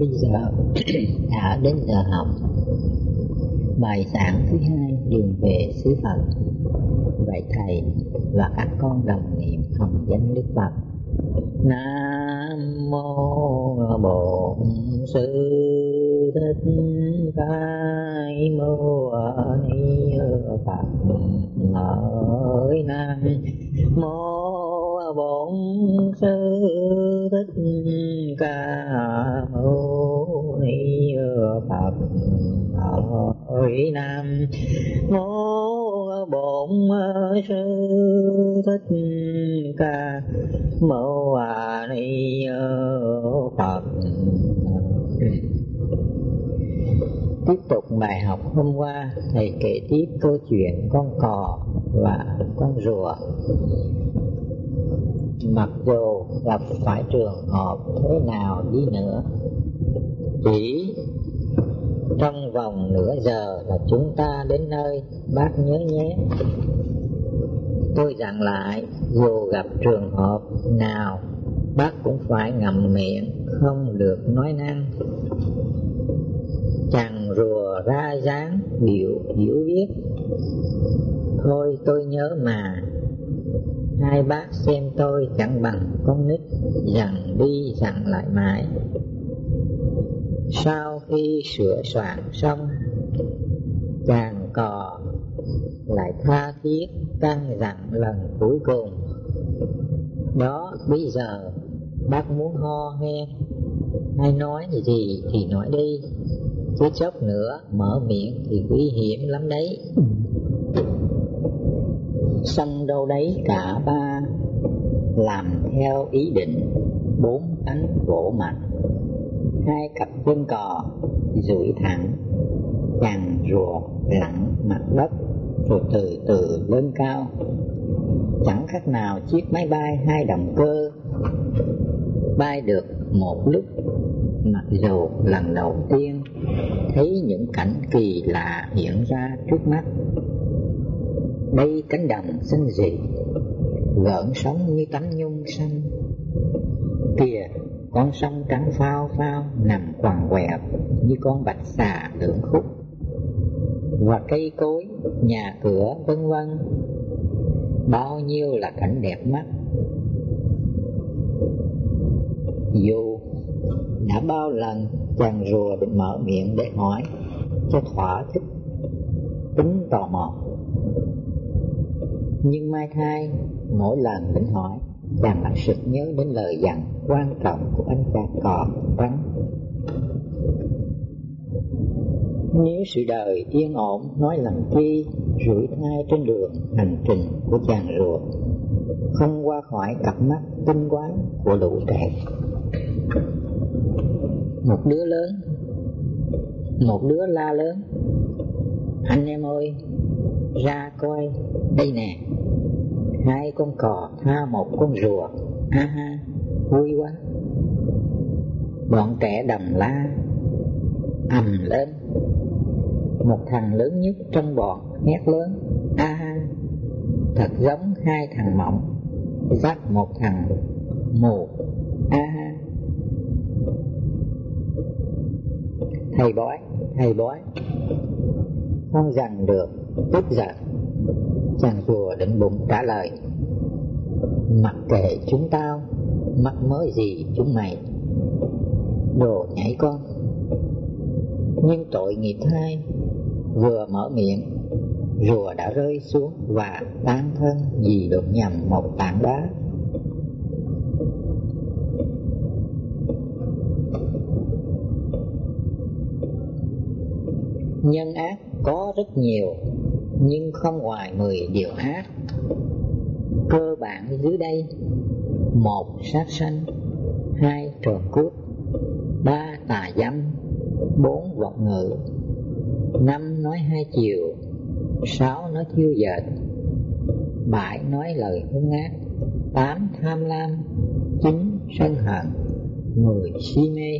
Bây giờ đã đến giờ học bài giảng thứ 2 đường về xứ Phật. Vậy thầy và các con đồng niệm hồng danh Đức Phật. Nam mô Bổn Sư Thích Ca Mâu Ni Phật. Hỡi Nam mô Bổn Sư Thích Ca Mâu Ni Phật. Hỡi Nam mô Bổn Sư Thích Ca Mâu Ni Phật. Tiếp tục bài học hôm qua, thầy kể tiếp câu chuyện con cò và con rùa. Mặc dù gặp phải trường hợp thế nào đi nữa, chỉ trong vòng nửa giờ là chúng ta đến nơi, bác nhớ nhé. Tôi dặn lại, dù gặp trường hợp nào, bác cũng phải ngậm miệng, không được nói năng. Chàng rùa ra dáng biểu hiểu biết. Thôi tôi nhớ mà, hai bác xem tôi chẳng bằng con nít, dặn đi dặn lại mãi. Sau khi sửa soạn xong, chàng cò lại tha thiết căn dặn lần cuối cùng. Đó, bây giờ bác muốn ho he hay nói gì thì nói đi, chứ chốc nữa mở miệng thì nguy hiểm lắm đấy. Xong đâu đấy cả ba làm theo ý định, bốn cánh vỗ mạnh, hai cặp chân cò duỗi thẳng, chàng rùa lặn mặt đất rồi từ từ lên cao, chẳng khác nào chiếc máy bay hai động cơ bay được một lúc. Mặc dù lần đầu tiên thấy những cảnh kỳ lạ hiện ra trước mắt. Đây cánh đồng xanh rì, gợn sóng như tấm nhung xanh. Kìa, con sông trắng phao phao nằm quằn quẹo như con bạch xà lưỡng khúc. Và cây cối, nhà cửa vân vân, bao nhiêu là cảnh đẹp mắt. Dù đã bao lần chàng rùa định mở miệng để hỏi cho thỏa thích tính tò mò, nhưng mai thay mỗi lần định hỏi, chàng lại sực nhớ đến lời dặn quan trọng của anh cha cò rằng nếu sự đời yên ổn nói làm chi rủi thai trên đường hành trình của chàng rùa, không qua khỏi cặp mắt tinh quái của lũ trẻ. Một đứa la lớn: anh em ơi, ra coi đây nè, hai con cò tha một con rùa, ha ha, vui quá. Bọn trẻ đầm la ầm lên. Một thằng lớn nhất trong bọn hét lớn: a ha, thật giống hai thằng mộng dắt một thằng mù, a ha. Thầy bói không dằn được tức giận, chàng rùa định bụng trả lời: mặc kệ chúng tao, mắc mớ gì chúng mày, đồ nhảy con. Nhưng tội nghiệp thay, vừa mở miệng, rùa đã rơi xuống và tán thân vì đụng nhầm một tảng đá. Nhân ác có rất nhiều, nhưng không ngoài 10 điều ác. Cơ bản dưới đây: 1. Sát sanh, 2. trộm cướp, 3. tà dâm, 4. vọng ngữ, 5. nói hai chiều, 6. nói thiêu dệt, 7. nói lời hung ác, 8. tham lam, 9. sân hận, 10. si mê.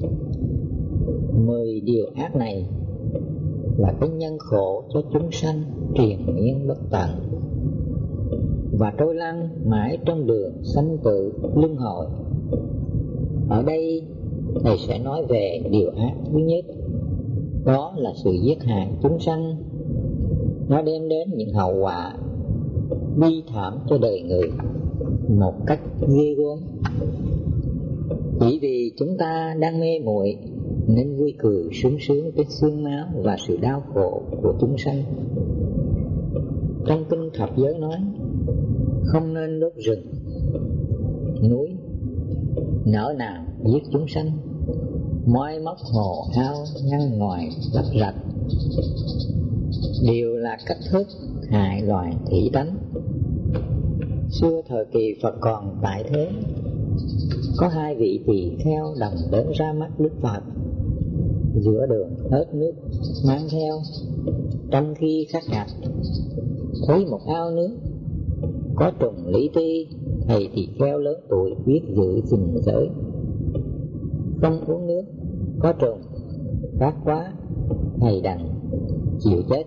10 điều ác này là cái nhân khổ cho chúng sanh triền miên bất tận, và trôi lăn mãi trong đường sanh tử luân hồi. Ở đây thầy sẽ nói về điều ác thứ nhất, đó là sự giết hại chúng sanh. Nó đem đến những hậu quả bi thảm cho đời người một cách ghê gớm. Chỉ vì chúng ta đang mê muội nên vui cười sung sướng với xương máu và sự đau khổ của chúng sanh. Trong kinh thập giới nói không nên đốt rừng, núi, nỡ nào giết chúng sanh, moi móc hồ ao ngăn ngoài lấp rạch, đều là cách thức hại loài thủy tánh. Xưa thời kỳ Phật còn tại thế, có hai vị tỳ kheo đồng đến ra mắt Đức Phật. Giữa đường hết nước mang theo, trong khi khát ngặt thấy một ao nước có trùng lý ti, thầy tỳ kheo lớn tuổi biết giữ gìn giới, không uống nước có trùng, khát quá thầy đành chịu chết.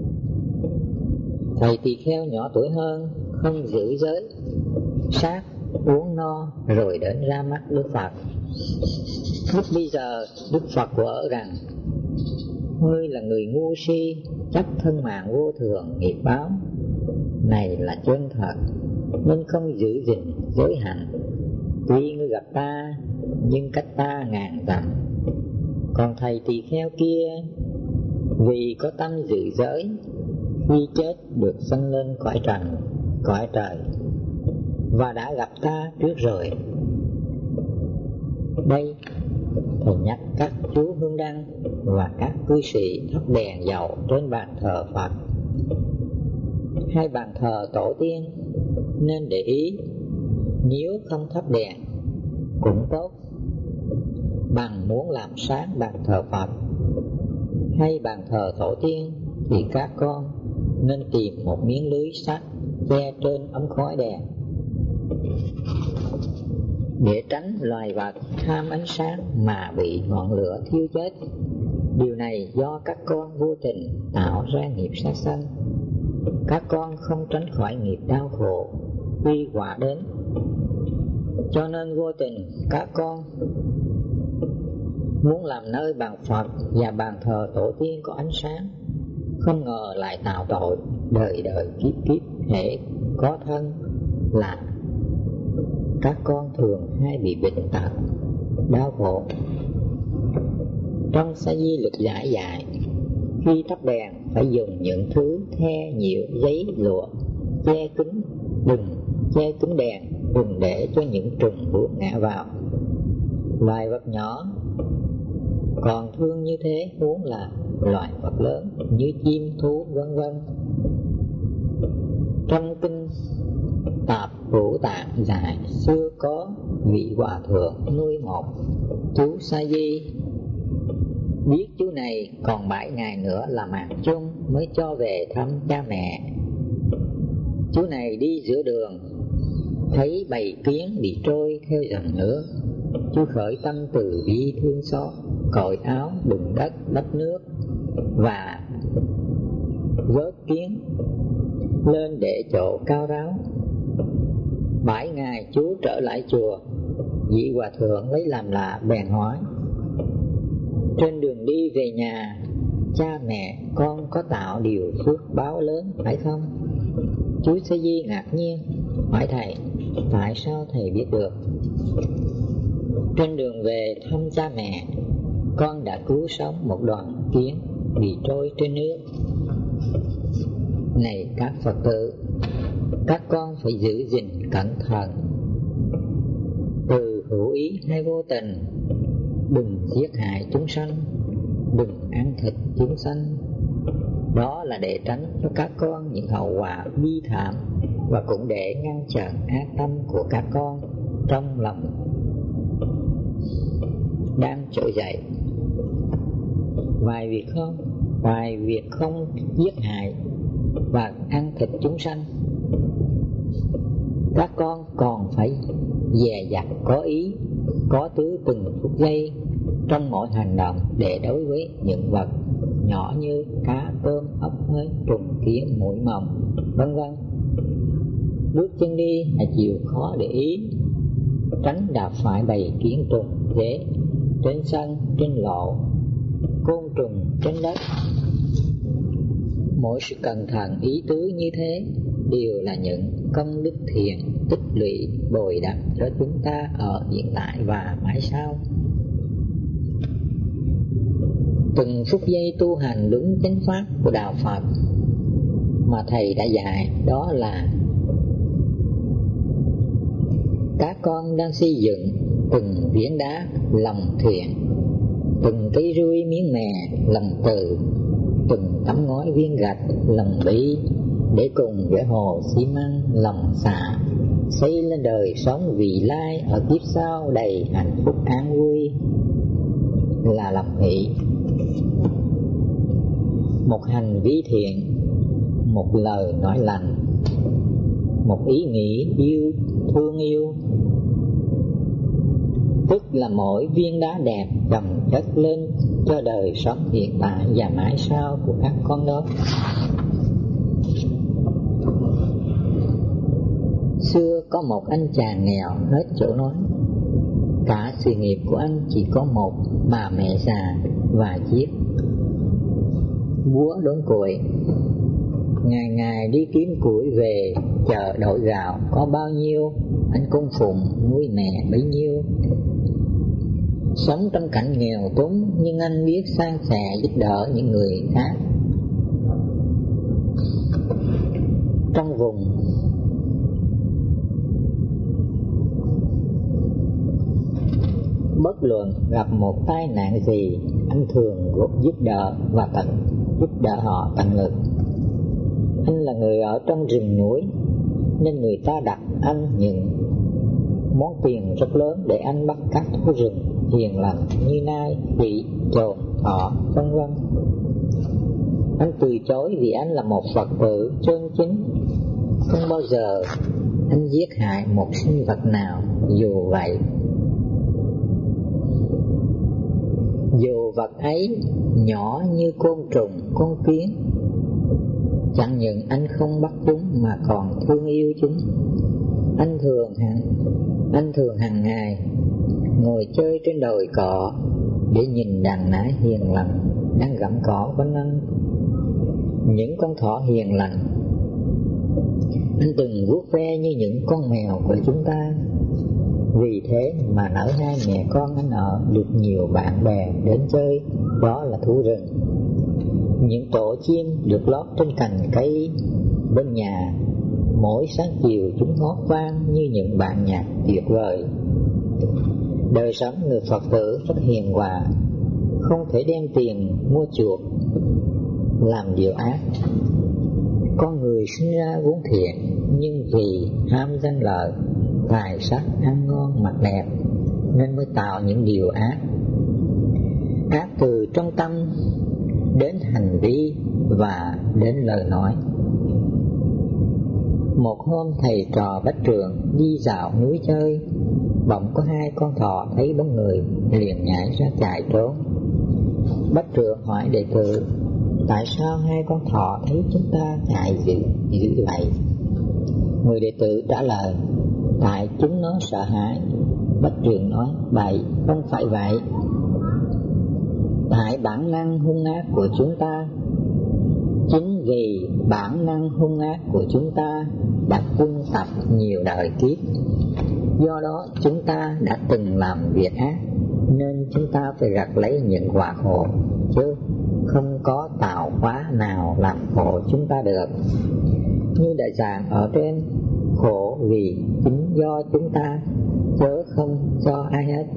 Thầy tỳ kheo nhỏ tuổi hơn không giữ giới, sát uống no rồi đến ra mắt Đức Phật. Lúc bây giờ Đức Phật vỡ rằng: ngươi là người ngu si, chấp thân mạng vô thường nghiệp báo này là chân thật, nên không giữ gìn giới hạnh. Tuy ngươi gặp ta nhưng cách ta ngàn dặm. Còn thầy tỳ kheo kia vì có tâm giữ giới, khi chết được sanh lên cõi trời và đã gặp ta trước rồi. Đây thầy nhắc các chú hương đăng và các cư sĩ thắp đèn dầu trên bàn thờ Phật hay bàn thờ tổ tiên nên để ý. Nếu không thắp đèn cũng tốt, bằng muốn làm sáng bàn thờ Phật hay bàn thờ tổ tiên thì các con nên tìm một miếng lưới sắt che trên ống khói đèn để tránh loài vật tham ánh sáng mà bị ngọn lửa thiêu chết. Điều này do các con vô tình tạo ra nghiệp sát sanh. Các con không tránh khỏi nghiệp đau khổ khi quả đến, cho nên vô tình các con muốn làm nơi bàn Phật và bàn thờ tổ tiên có ánh sáng, không ngờ lại tạo tội đời đời kiếp kiếp. Hễ có thân là các con thường hay bị bệnh tật, đau khổ. Trong Sa Di Lục giải dạy, khi thắp đèn phải dùng những thứ the, nhựa, giấy, lụa che kín đèn, đừng để cho những trùng buốt ngã vào. Loài vật nhỏ còn thương như thế, huống là loài vật lớn như chim, thú, vân vân. Trong kinh Tạp Vũ Tạng dạy, xưa có vị hòa thượng nuôi một chú Sa Di, biết chú này còn 7 ngày nữa là mạng chung mới cho về thăm cha mẹ. Chú này đi giữa đường thấy bầy kiến bị trôi theo dòng nước, chú khởi tâm từ bi thương xót, cởi áo đựng đất đắp nước và vớt kiến lên để chỗ cao ráo. 7 ngày chú trở lại chùa, vị hòa thượng lấy làm lạ bèn hỏi: trên đường đi về nhà, cha mẹ con có tạo điều phước báo lớn phải không? Chú Sa Di ngạc nhiên hỏi thầy: tại sao thầy biết được? Trên đường về thăm cha mẹ, con đã cứu sống một đoàn kiến bị trôi trên nước. Này các Phật tử, các con phải giữ gìn cẩn thận, từ hữu ý hay vô tình, đừng giết hại chúng sanh, đừng ăn thịt chúng sanh. Đó là để tránh cho các con những hậu quả bi thảm, và cũng để ngăn chặn ác tâm của các con trong lòng đang trỗi dậy. Ngoài việc không giết hại và ăn thịt chúng sanh, các con còn phải dè dặt có ý, có tứ từng phút giây trong mỗi hành động để đối với những vật nhỏ như cá, tôm, ốc hến, trùng, kiến, muỗi mồng, vân vân. Bước chân đi hãy chịu khó để ý, tránh đạp phải bầy kiến trùng dế trên sân, trên lộ, côn trùng trên đất. Mỗi sự cẩn thận ý tứ như thế đều là những công đức thiện tích lũy bồi đắp cho chúng ta ở hiện tại và mãi sau. Từng phút giây tu hành đúng chánh pháp của đạo Phật mà Thầy đã dạy, đó là các con đang xây dựng từng viên đá lòng thiện, từng cây rươi miếng mè lòng từ, từng tấm ngói viên gạch lòng bi, để cùng với hồ xi măng lòng xả xây lên đời sống vị lai ở kiếp sau đầy hạnh phúc an vui, là lòng hỷ. Một hành vi thiện, một lời nói lành, một ý nghĩ yêu thương yêu, tức là mỗi viên đá đẹp chồng chất lên cho đời sống hiện tại và mãi sau của các con đó. Xưa có một anh chàng nghèo hết chỗ nói. Cả sự nghiệp của anh chỉ có một bà mẹ già và chiếc búa đốn củi. Ngày ngày đi kiếm củi về chợ đổi gạo, có bao nhiêu anh cung phụng nuôi mẹ bấy nhiêu. Sống trong cảnh nghèo túng nhưng anh biết san sẻ giúp đỡ những người khác. Trong vùng bất luận gặp một tai nạn gì, anh thường giúp đỡ và giúp đỡ họ tận lực. Anh là người ở trong rừng núi nên người ta đặt anh những món tiền rất lớn để anh bắt các thú rừng hiền lành như nai, khỉ, trồn, thỏ, vân vân. Anh từ chối vì anh là một Phật tử chân chính. Không bao giờ anh giết hại một sinh vật nào, dù vậy dù vật ấy nhỏ như côn trùng, con kiến. Chẳng những anh không bắt chúng mà còn thương yêu chúng. Anh thường hàng ngày ngồi chơi trên đồi cỏ để nhìn đàn nái hiền lành đang gặm cỏ quanh anh. Những con thỏ hiền lành anh từng vuốt ve như những con mèo của chúng ta. Vì thế mà nở hai mẹ con anh ở được nhiều bạn bè đến chơi, đó là thú rừng. Những tổ chim được lót trên cành cây bên nhà, mỗi sáng chiều chúng hót vang như những bản nhạc tuyệt vời. Đời sống người Phật tử rất hiền hòa, không thể đem tiền mua chuộc làm điều ác. Con người sinh ra vốn thiện, nhưng vì ham danh lợi, tài sắc, ăn ngon mặc đẹp nên mới tạo những điều ác. Ác từ trong tâm đến hành vi và đến lời nói. Một hôm thầy trò Bách Trượng đi dạo núi chơi, bỗng có hai con thỏ thấy bóng người liền nhảy ra chạy trốn. Bách Trượng hỏi đệ tử: tại sao hai con thỏ thấy chúng ta chạy dữ vậy? Người đệ tử trả lời: tại chúng nó sợ hãi. Bách Trượng nói: bậy, không phải vậy. Tại bản năng hung ác của chúng ta. Chính vì bản năng hung ác của chúng ta đã quân tập nhiều đời kiếp, do đó chúng ta đã từng làm việc ác, nên chúng ta phải gặt lấy những quả khổ, chứ không có tạo hóa nào làm khổ chúng ta được. Như đã giảng ở trên, khổ vì chính do chúng ta, chứ không do ai hết.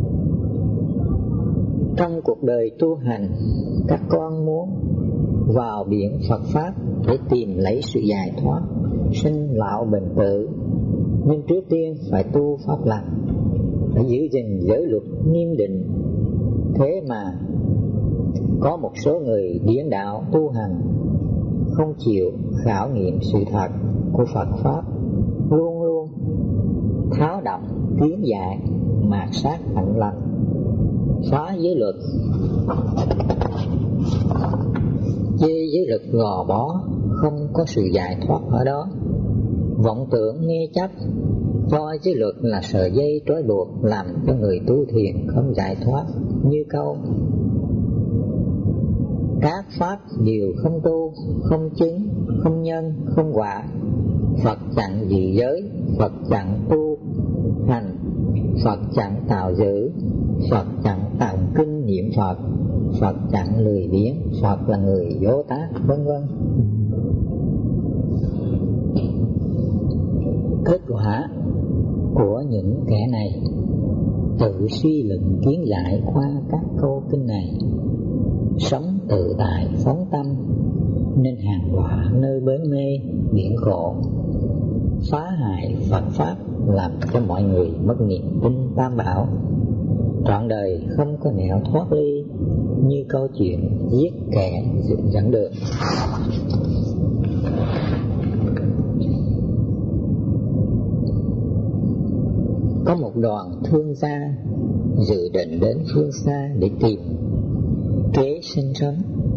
Trong cuộc đời tu hành, các con muốn vào biển Phật Pháp để tìm lấy sự giải thoát, sinh lão bệnh tử, nên trước tiên phải tu pháp lành, phải giữ gìn giới luật nghiêm định. Thế mà có một số người điên đạo tu hành, không chịu khảo nghiệm sự thật của Phật Pháp, luôn luôn tháo động kiến dại, mạt sát hạnh lành, phá giới luật, chê giới luật gò bó, không có sự giải thoát ở đó. Vọng tưởng nghe chấp, Coi giới luật là sợi dây trói buộc làm cho người tu thiền không giải thoát, như câu các pháp đều không tu, không chứng, không nhân, không quả. Phật chẳng giữ giới, Phật chẳng tu hành, Phật chẳng tạo giữ, Phật chẳng tụng kinh niệm Phật, Phật chẳng lười biếng, Phật là người vô tác, vân vân. Kết quả của những kẻ này tự suy luận kiến giải qua các câu kinh này, sống tự tại phóng tâm, nên hàng đọa nơi bến mê biển khổ, phá hại Phật pháp, làm cho mọi người mất niềm tin Tam Bảo, trọn đời không có nẻo thoát ly, như câu chuyện giết kẻ dẫn đường. Có một đoàn thương gia dự định đến phương xa để tìm kế sinh sống.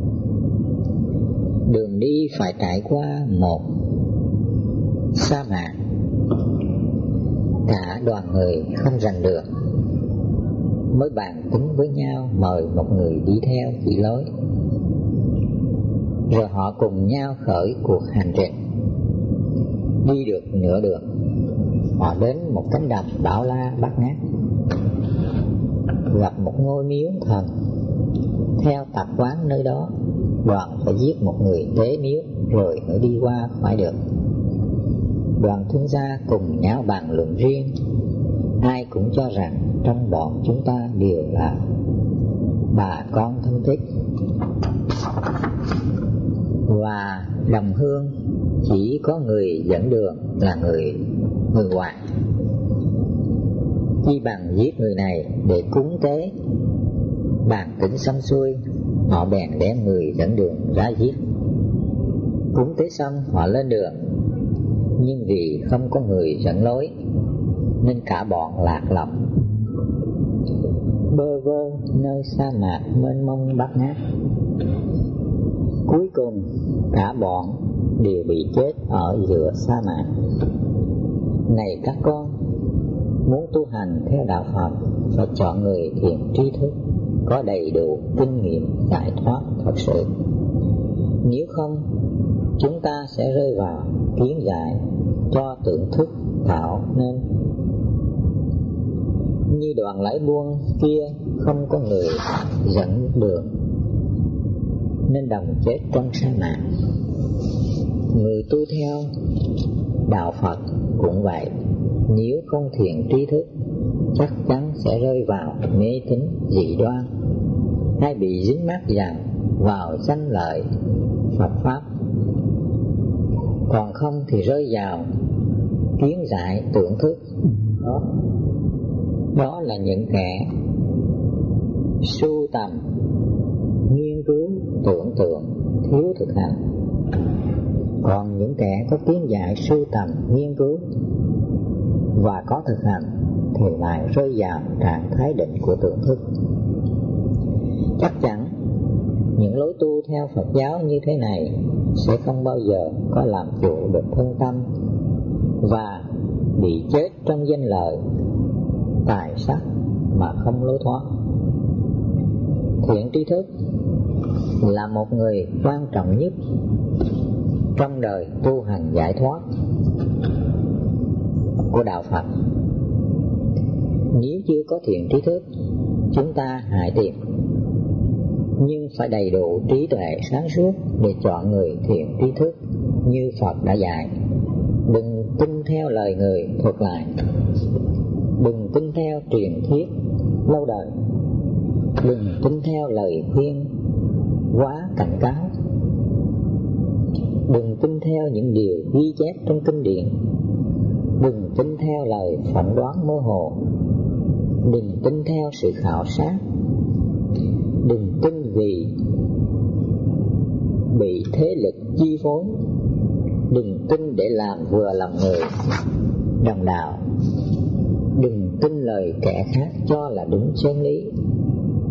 Đường đi phải trải qua một sa mạc, cả đoàn người không rành đường, mới bàn tính với nhau mời một người đi theo chỉ lối. Rồi họ cùng nhau khởi cuộc hành trình. Đi được nửa đường, họ đến một cánh đồng bao la bát ngát, gặp một ngôi miếu thần. Theo tập quán nơi đó, đoàn phải giết một người tế miếu rồi mới đi qua khỏi được. Đoàn thương gia cùng nhau bàn luận riêng, ai cũng cho rằng trong bọn chúng ta đều là bà con thân thích và đồng hương, chỉ có người dẫn đường là người ngoài. Chi bằng giết người này để cúng tế. Bàn tính xong xuôi, họ bèn đem người dẫn đường ra giết. Cúng tế xong họ lên đường, nhưng vì không có người dẫn lối nên cả bọn lạc lõng bơ vơ nơi sa mạc mênh mông bát ngát. Cuối cùng cả bọn đều bị chết ở giữa sa mạc. Này các con, muốn tu hành theo đạo Phật phải chọn người thiện tri thức, có đầy đủ kinh nghiệm giải thoát thật sự. Nếu không, chúng ta sẽ rơi vào kiến giải cho tưởng thức tạo nên. Như đoàn lái buôn kia không có người dẫn đường nên đồng chết trong sa mạc. Người tu theo đạo Phật cũng vậy, nếu không thiện tri thức chắc chắn sẽ rơi vào mê tín dị đoan, hay bị dính mắc rằng vào danh lợi Phật pháp. Còn không thì rơi vào kiến giải tưởng thức. Đó là những kẻ sưu tầm, nghiên cứu, tưởng tượng, thiếu thực hành. Còn những kẻ có kiến giải sưu tầm, nghiên cứu và có thực hành thì lại rơi vào trạng thái định của tưởng thức. Chắc chắn những lối tu theo Phật giáo như thế này sẽ không bao giờ có làm chủ được thân tâm và bị chết trong danh lợi tài sắc mà không lối thoát. Thiện tri thức là một người quan trọng nhất trong đời tu hành giải thoát của đạo Phật. Nếu chưa có thiện trí thức, chúng ta hãy tìm, nhưng phải đầy đủ trí tuệ sáng suốt để chọn người thiện trí thức như Phật đã dạy. Đừng tin theo lời người thuật lại, đừng tin theo truyền thuyết lâu đời, đừng tin theo lời khuyên quá cảnh cáo, đừng tin theo những điều ghi chép trong kinh điển, đừng tin theo lời phỏng đoán mơ hồ, đừng tin theo sự khảo sát, đừng tin vì bị thế lực chi phối, đừng tin để làm vừa lòng người đồng đạo, đừng tin lời kẻ khác cho là đúng chân lý,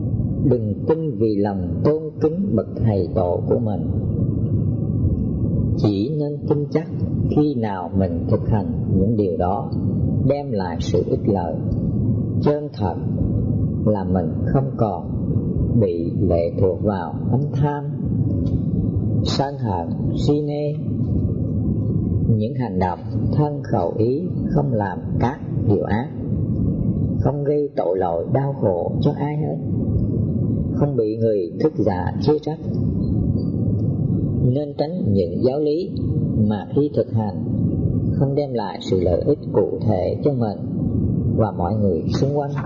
đừng tin vì lòng tôn kính bậc thầy tổ của mình. chỉ nên tin chắc khi nào mình thực hành những điều đó đem lại sự ích lợi chân thật, là mình không còn bị lệ thuộc vào tấm tham, sân hận, si mê. Những hành động thân khẩu ý không làm các điều ác, không gây tội lỗi đau khổ cho ai hết, không bị người thức giả chê trách. Nên tránh những giáo lý mà khi thực hành không đem lại sự lợi ích cụ thể cho mình và mọi người xung quanh,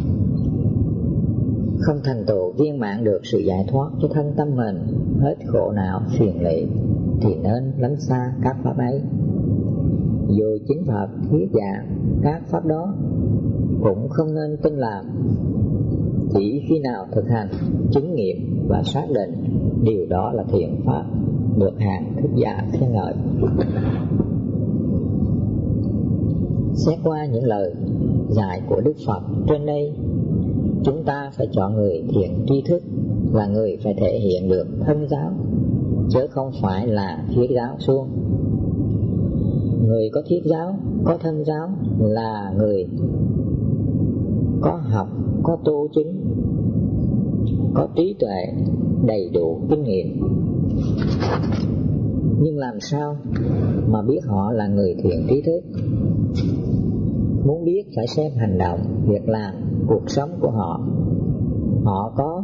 không thành tựu viên mãn được sự giải thoát cho thân tâm mình hết khổ não phiền lụy, thì nên lánh xa các pháp ấy. Dù chính Phật thuyết giảng các pháp đó cũng không nên tin làm. Chỉ khi nào thực hành chứng nghiệm và xác định điều đó là thiện pháp, được hàng thức giả khen ngợi. Xét qua những lời dạy của Đức Phật trên đây, chúng ta phải chọn người thiện tri thức, là người phải thể hiện được thân giáo, chứ không phải là thiết giáo suông. Người có thiết giáo, có thân giáo là người có học, có tu chứng, có trí tuệ, đầy đủ kinh nghiệm. Nhưng làm sao mà biết họ là người thiện trí thức? Muốn biết phải xem hành động, việc làm, cuộc sống của họ. Họ có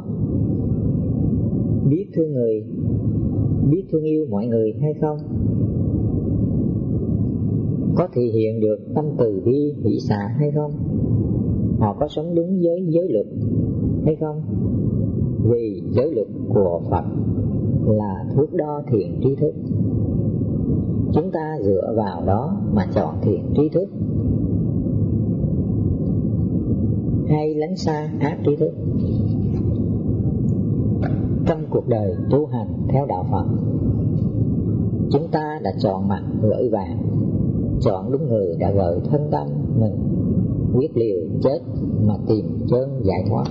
biết thương người, biết thương yêu mọi người hay không? Có thể hiện được tâm từ bi hỷ xả hay không? Họ có sống đúng với giới luật hay không? Vì giới luật của Phật là thước đo thiện tri thức. Chúng ta dựa vào đó mà chọn thiện tri thức hay lánh xa ác tri thức. Trong cuộc đời tu hành theo đạo Phật, chúng ta đã chọn mặt gửi vàng, chọn đúng người đã gợi thân tâm mình quyết liều chết mà tìm chân giải thoát.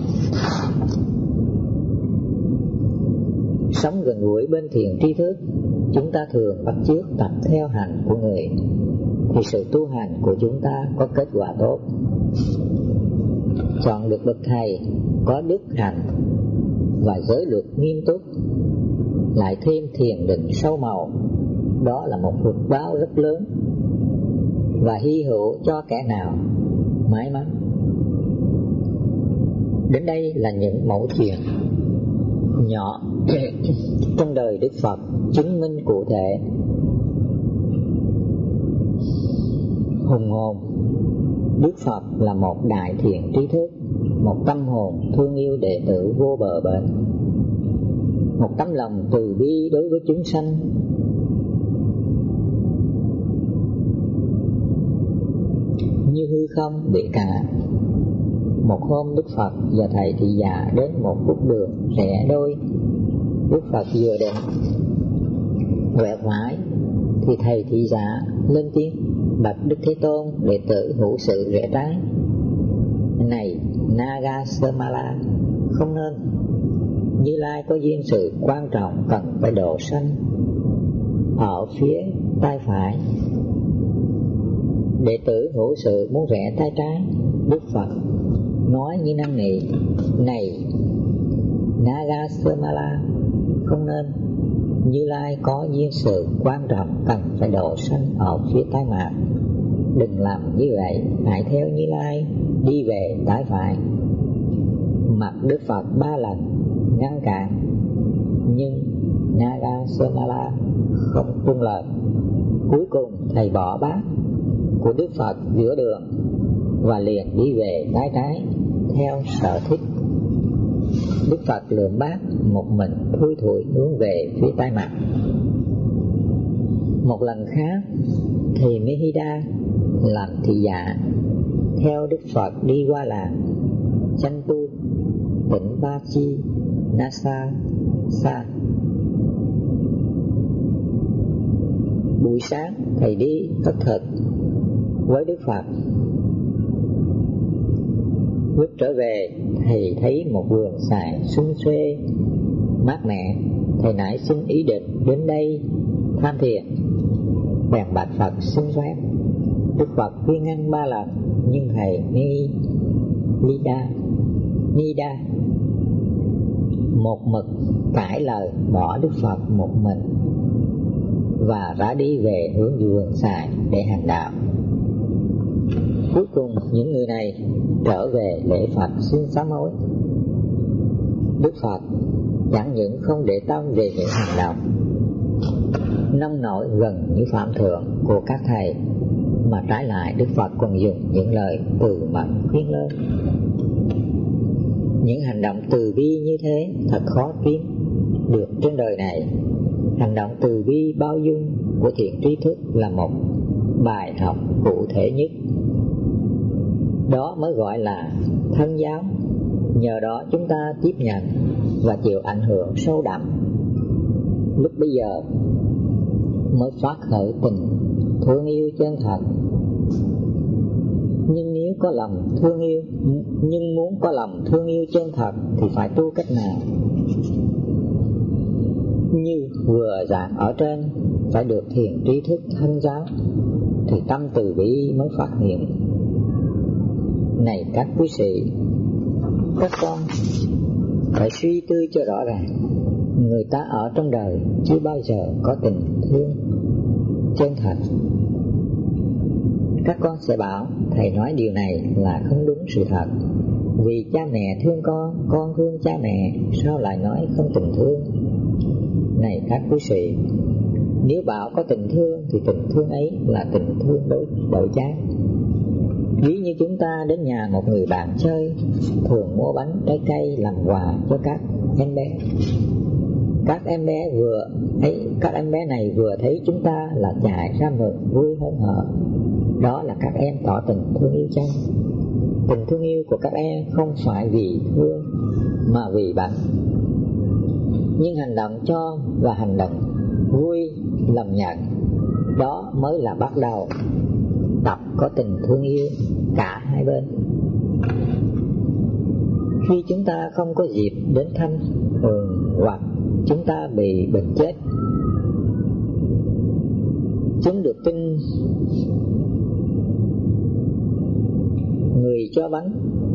Sống gần gũi bên thiện tri thức, chúng ta thường bắt chước tập theo hành của người, thì sự tu hành của chúng ta có kết quả tốt. Chọn được bậc thầy có đức hạnh và giới luật nghiêm túc, lại thêm thiền định sâu màu, đó là một phước báo rất lớn và hy hữu cho kẻ nào may mắn. Đến đây là những mẫu chuyện nhỏ trong đời Đức Phật chứng minh cụ thể hùng hồn. Đức Phật là một đại thiện trí thức, một tâm hồn thương yêu đệ tử vô bờ bến, một tấm lòng từ bi đối với chúng sanh. Như hư không bị cả. Một hôm Đức Phật và thầy thị giả đến một khúc đường rẽ đôi. Đức Phật vừa định quẹo phải thì thầy thị giả lên tiếng: bạch Đức Thế Tôn, đệ tử hữu sự rẽ trái. Này Nagasamala, không nên. Như Lai có duyên sự quan trọng cần phải độ sanh ở phía tay phải. Đệ tử hữu sự muốn rẽ tay trái. Đức Phật nói như năn nỉ: này Nagasamala, không nên. Như Lai có duyên sự quan trọng cần phải độ sanh ở phía tay mặt. Đừng làm như vậy, hãy theo Như Lai đi về tay phải. Mặt Đức Phật 3 lần ngăn cản, nhưng Nagasamala không tuân lời. Cuối cùng thầy bỏ bát của Đức Phật giữa đường và liền đi về tay trái theo sở thích. Đức Phật lượm bát một mình thui thủi hướng về phía tay mặt. Một lần khác thì Mehida làm thị giả theo Đức Phật đi qua làng Chantu, tỉnh Ba Chi Nasa Sa. Buổi sáng thầy đi khất thực với Đức Phật. Lúc trở về, thầy thấy một vườn xoài xum xuê mát mẻ. Thầy nảy sinh ý định đến đây tham thiền, bèn bạch Phật xin phép. Đức Phật khuyên ngăn 3 lần, nhưng thầy Nida một mực cãi lời, bỏ Đức Phật một mình và rã đi về hướng vườn xài để hành đạo. Cuối cùng những người này trở về lễ Phật xin sám hối. Đức Phật chẳng những không để tâm về những hành động nông nổi gần như phạm thượng của các thầy, mà trái lại Đức Phật còn dùng những lời từ mẫn khuyên lơn. Những hành động từ bi như thế thật khó kiếm được trên đời này. Hành động từ bi bao dung của thiện tri thức là một bài học cụ thể nhất. Đó mới gọi là thân giáo. Nhờ đó chúng ta tiếp nhận và chịu ảnh hưởng sâu đậm. Lúc bây giờ mới phát khởi tình thương yêu chân thật. Nhưng muốn có lòng thương yêu chân thật thì phải tu cách nào? Như vừa giảng ở trên, phải được thiền tri thức thân giáo thì tâm từ bi mới phát hiện. Này các quý sĩ, các con phải suy tư cho rõ ràng. Người ta ở trong đời chưa bao giờ có tình thương chân thật. Các con sẽ bảo thầy nói điều này là không đúng sự thật. Vì cha mẹ thương con thương cha mẹ, sao lại nói không tình thương? Này các quý sĩ, nếu bảo có tình thương thì tình thương ấy là tình thương đổi chác. Ví như chúng ta đến nhà một người bạn chơi, thường mua bánh trái cây làm quà cho các em bé. Các em bé này vừa thấy chúng ta là chạy ra mừng vui hớn hở. Đó là các em tỏ tình thương yêu chân. Tình thương yêu của các em không phải vì thương mà vì bánh. Nhưng hành động cho và hành động vui lòng nhận, đó mới là bắt đầu tập có tình thương yêu cả hai bên. Khi chúng ta không có dịp đến thăm hoặc chúng ta bị bệnh chết, chúng được tin người cho bánh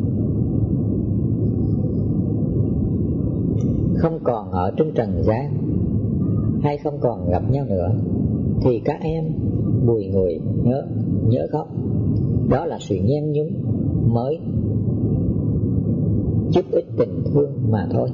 không còn ở trên trần gian hay không còn gặp nhau nữa, thì các em bùi ngùi nhớ khóc. Đó là sự nhen nhúm mới chút ít tình thương mà thôi.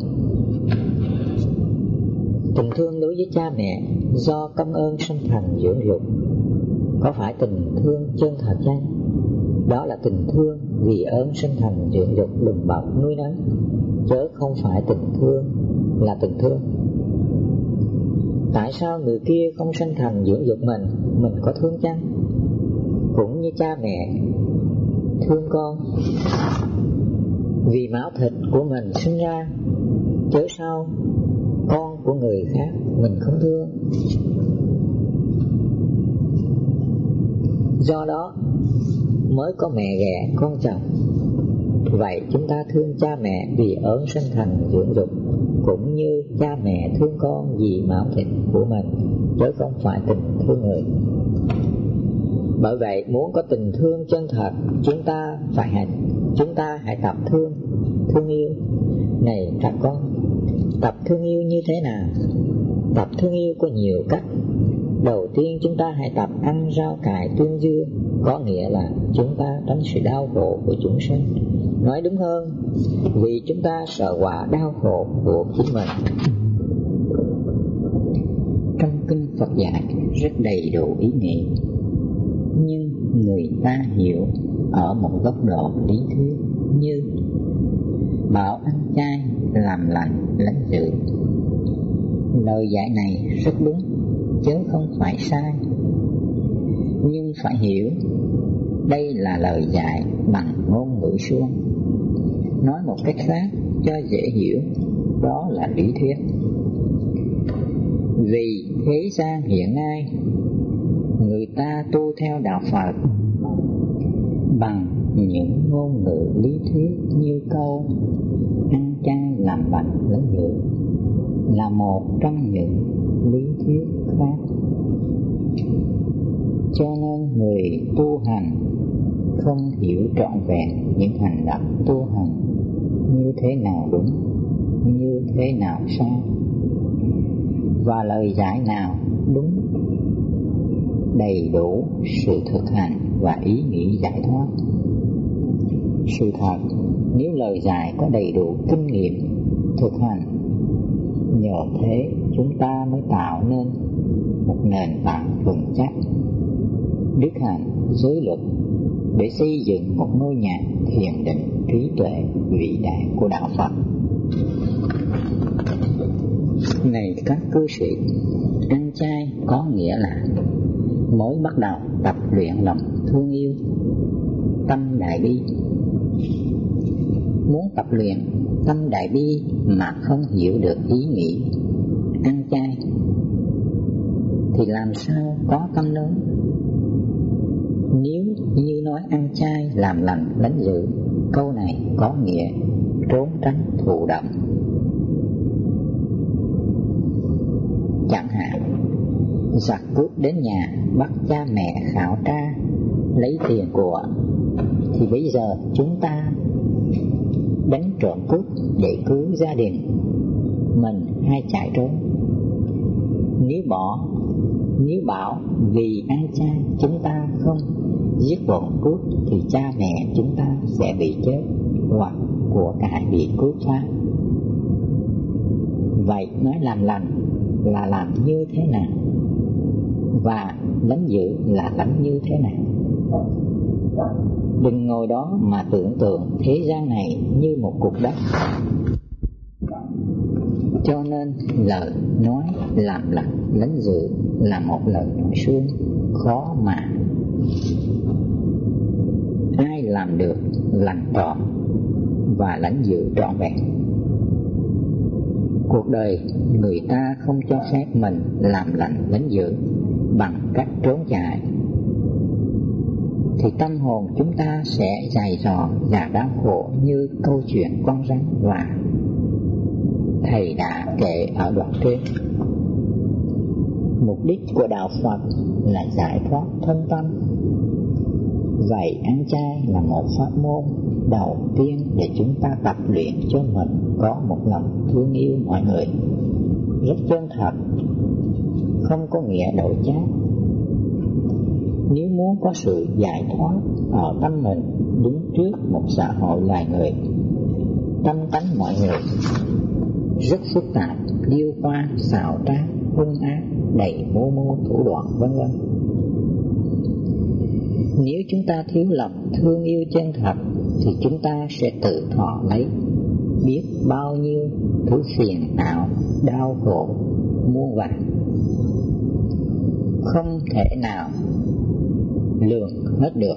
Tình thương đối với cha mẹ do công ơn sanh thành dưỡng dục, có phải tình thương chân thật chăng? Đó là tình thương vì ơn sanh thành dưỡng dục đùm bọc nuôi nấng, chớ không phải tình thương là tình thương. Tại sao người kia không sanh thành dưỡng dục mình có thương chăng? Cũng như cha mẹ thương con vì máu thịt của mình sinh ra, chớ sao con của người khác mình không thương. Do đó mới có mẹ ghẻ con chồng. Vậy chúng ta thương cha mẹ vì ơn sanh thành dưỡng dục, cũng như cha mẹ thương con vì máu thịt của mình, chứ không phải tình thương người. Bởi vậy muốn có tình thương chân thật, chúng ta hãy tập thương yêu. Này các con, tập thương yêu như thế nào? Tập thương yêu có nhiều cách. Đầu tiên chúng ta hãy tập ăn rau cải tương dưa, có nghĩa là chúng ta tránh sự đau khổ của chúng sinh. Nói đúng hơn, vì chúng ta sợ quả đau khổ của chính mình. Trong kinh Phật dạy rất đầy đủ ý nghĩa, nhưng người ta hiểu ở một góc độ lý thuyết, như bảo ăn chay làm lành lánh dữ. Lời dạy này rất đúng, chứ không phải sai. Nhưng phải hiểu đây là lời dạy bằng ngôn ngữ suông. Nói một cách khác cho dễ hiểu, đó là lý thuyết. Vì thế gian hiện nay người ta tu theo đạo Phật bằng những ngôn ngữ lý thuyết như câu ăn chay làm lành lánh dữ. là một trong những lý thuyết khác. Cho nên người tu hành không hiểu trọn vẹn những hành động tu hành như thế nào đúng, như thế nào sai, và lời giải nào đúng, đầy đủ sự thực hành và ý nghĩ giải thoát. Sự thật, nếu lời giải có đầy đủ kinh nghiệm thực hành, nhờ thế chúng ta mới tạo nên một nền tảng vững chắc, đức hạnh, giới luật để xây dựng một ngôi nhà thiền định trí tuệ vĩ đại của đạo Phật. Này các cư sĩ, ăn chay có nghĩa là mới bắt đầu tập luyện lòng thương yêu, tâm đại bi. Muốn tập luyện tâm đại bi mà không hiểu được ý nghĩ ăn chay thì làm sao có tâm lớn? Nếu như nói ăn chay làm lành lánh dữ, câu này có nghĩa trốn tránh thụ động. Chẳng hạn giặc cướp đến nhà bắt cha mẹ khảo tra lấy tiền của, thì bây giờ chúng ta đánh trộm cướp để cứu gia đình mình hay chạy trốn. Nếu bảo vì ăn chay chúng ta không giết bọn cướp thì cha mẹ chúng ta sẽ bị chết hoặc của cải bị cướp phá. Vậy nói làm lành là làm như thế nào, và lánh dữ là lánh như thế nào? Đừng ngồi đó mà tưởng tượng thế gian này như một cục đất. Cho nên lời nói làm lành lánh dữ là một lời nói suông, khó mà ai làm được lành trọn và lánh dữ trọn vẹn. Cuộc đời người ta không cho phép mình làm lành lánh dữ bằng cách trốn chạy, thì tâm hồn chúng ta sẽ dày dò và đau khổ như câu chuyện con rắn và thầy đã kể ở đoạn trên. Mục đích của đạo Phật là giải thoát thân tâm. Vậy ăn chay là một pháp môn đầu tiên để chúng ta tập luyện cho mình có một lòng thương yêu mọi người rất chân thật, không có nghĩa đổi chác. Nếu muốn có sự giải thoát ở tâm mình đứng trước một xã hội loài người, tâm tánh mọi người rất phức tạp, điêu hoa, xảo trá, hung ác, đầy mưu mô thủ đoạn vân vân. Nếu chúng ta thiếu lòng thương yêu chân thật thì chúng ta sẽ tự thọ lấy biết bao nhiêu thứ phiền não, đau khổ muôn vàn, không thể nào lường hết được.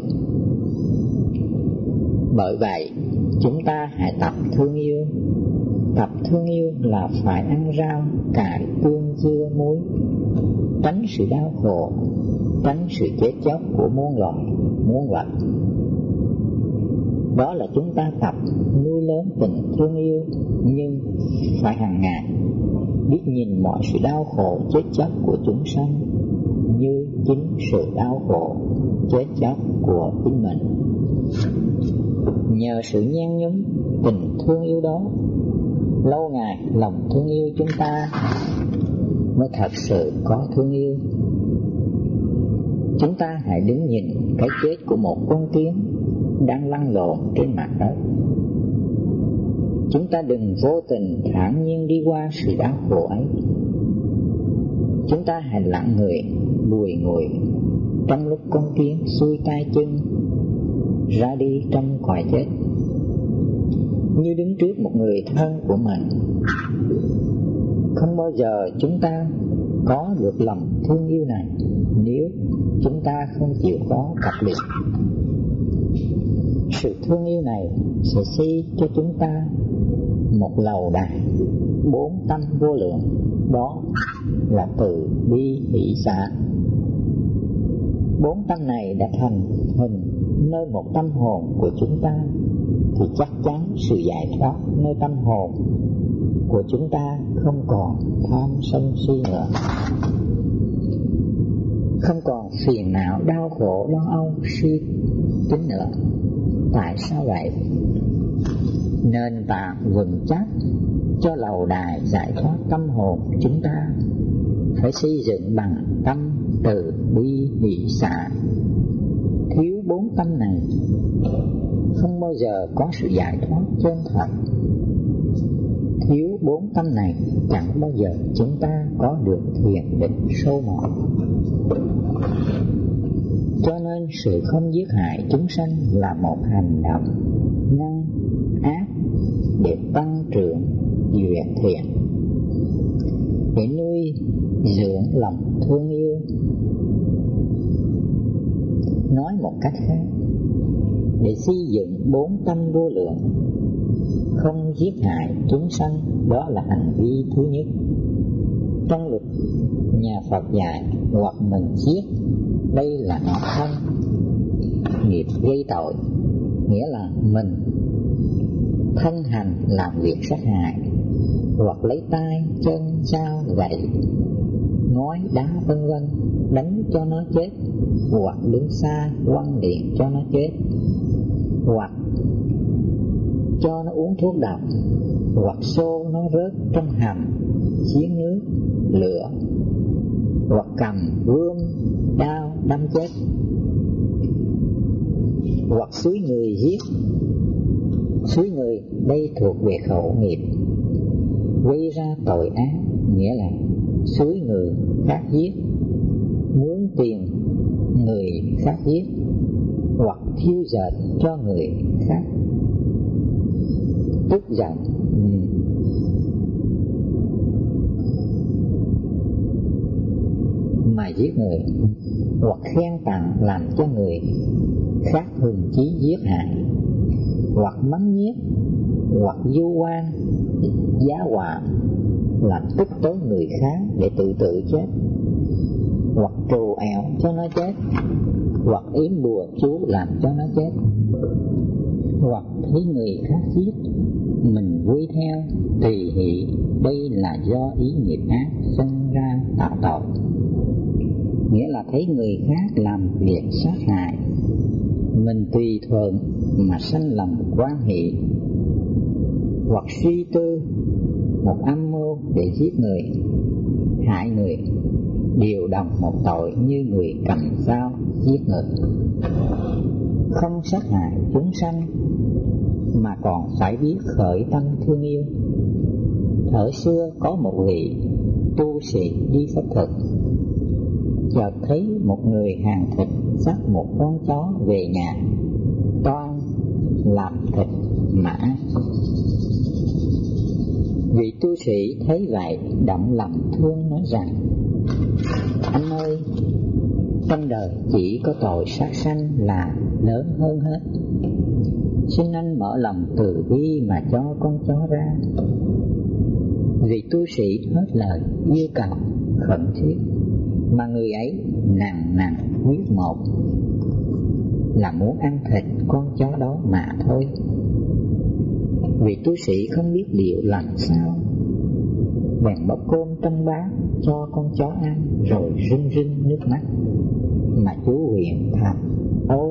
Bởi vậy chúng ta hãy tập thương yêu. Tập thương yêu là phải ăn rau, cải, tương, dưa, muối, tránh sự đau khổ, tránh sự chết chóc của muôn loài, muôn vật. Đó là chúng ta tập nuôi lớn tình thương yêu, nhưng phải hàng ngày biết nhìn mọi sự đau khổ, chết chóc của chúng sanh như chính sự đau khổ, chết chóc của chính mình. Nhờ sự nhen nhóm tình thương yêu đó, lâu ngày lòng thương yêu chúng ta mới thật sự có thương yêu. Chúng ta hãy đứng nhìn cái chết của một con kiến đang lăn lộn trên mặt đất. Chúng ta đừng vô tình thản nhiên đi qua sự đau khổ ấy. Chúng ta hãy lặng người, lùi ngồi trong lúc con kiến xuôi tay chân ra đi trong cõi chết, như đứng trước một người thân của mình. Không bao giờ chúng ta có được lòng thương yêu này nếu chúng ta không chịu có tập luyện. Sự thương yêu này sẽ xây cho chúng ta một lầu đài 4 tâm vô lượng, đó là từ bi hỷ xả. 4 tâm này đã thành hình nơi một tâm hồn của chúng ta thì chắc chắn sự giải thoát nơi tâm hồn của chúng ta không còn tham sân si nữa, không còn phiền não đau khổ lo âu suy tính nữa. Tại sao vậy? Nền tảng vững chắc cho lầu đài giải thoát tâm hồn chúng ta phải xây dựng bằng tâm từ bi hỷ xả. Thiếu 4 tâm này không bao giờ có sự giải thoát chân thật. Thiếu 4 tâm này chẳng bao giờ chúng ta có được thiền định sâu mọt. Cho nên sự không giết hại chúng sanh là một hành động ngăn ác để tăng trưởng duyên thiện, để nuôi dưỡng lòng thương yêu. Nói một cách khác, để xây dựng 4 tâm vô lượng không giết hại chúng sanh, đó là hành vi thứ nhất. Trong luật nhà Phật dạy, hoặc mình giết, đây là nó thân nghiệp gây tội, nghĩa là mình thân hành làm việc sát hại, hoặc lấy tay, chân, dao, gậy, ngói, đá vân vân đánh cho nó chết, hoặc đứng xa quăng điện cho nó chết, hoặc cho nó uống thuốc độc, hoặc xô nó rớt trong hầm giếng nước lửa, hoặc cầm gươm đao đâm chết, hoặc xúi người giết. Xúi người đây thuộc về khẩu nghiệp gây ra tội ác, nghĩa là xúi người khác giết, mướn tiền người khác giết, hoặc thiêu dệt cho người khác tức giận mà giết người, hoặc khen tặng làm cho người khác hưng chí giết hại, hoặc mắng nhiếc, hoặc vu oan giá họa làm tức tối người khác để tự chết, hoặc trù ẻo cho nó chết, hoặc yếm bùa chú làm cho nó chết, hoặc thấy người khác giết mình vui theo tùy hỷ, đây là do ý nghiệp ác sinh ra tạo tội, nghĩa là thấy người khác làm việc sát hại, mình tùy thuận mà sanh lòng quan hệ, hoặc suy tư một âm mưu để giết người, hại người, đều đồng một tội như người cầm dao giết người. Không sát hại chúng sanh mà còn phải biết khởi tâm thương yêu. Thời xưa có một vị tu sĩ đi khất thực, chợt thấy một người hàng thịt dắt một con chó về nhà toan làm thịt mà. Vị tu sĩ thấy vậy động lòng thương nói rằng: anh ơi, trong đời chỉ có tội sát sanh là lớn hơn hết, xin anh mở lòng từ bi mà cho con chó ra. Vị tu sĩ hết lời yêu cầu khẩn thiết, mà người ấy nặng quyết một là muốn ăn thịt con chó đó mà thôi. Vị tu sĩ không biết liệu làm sao, bèn bóc cơm trong bát cho con chó ăn, rồi rưng rưng nước mắt mà chú nguyện thầm: ôi,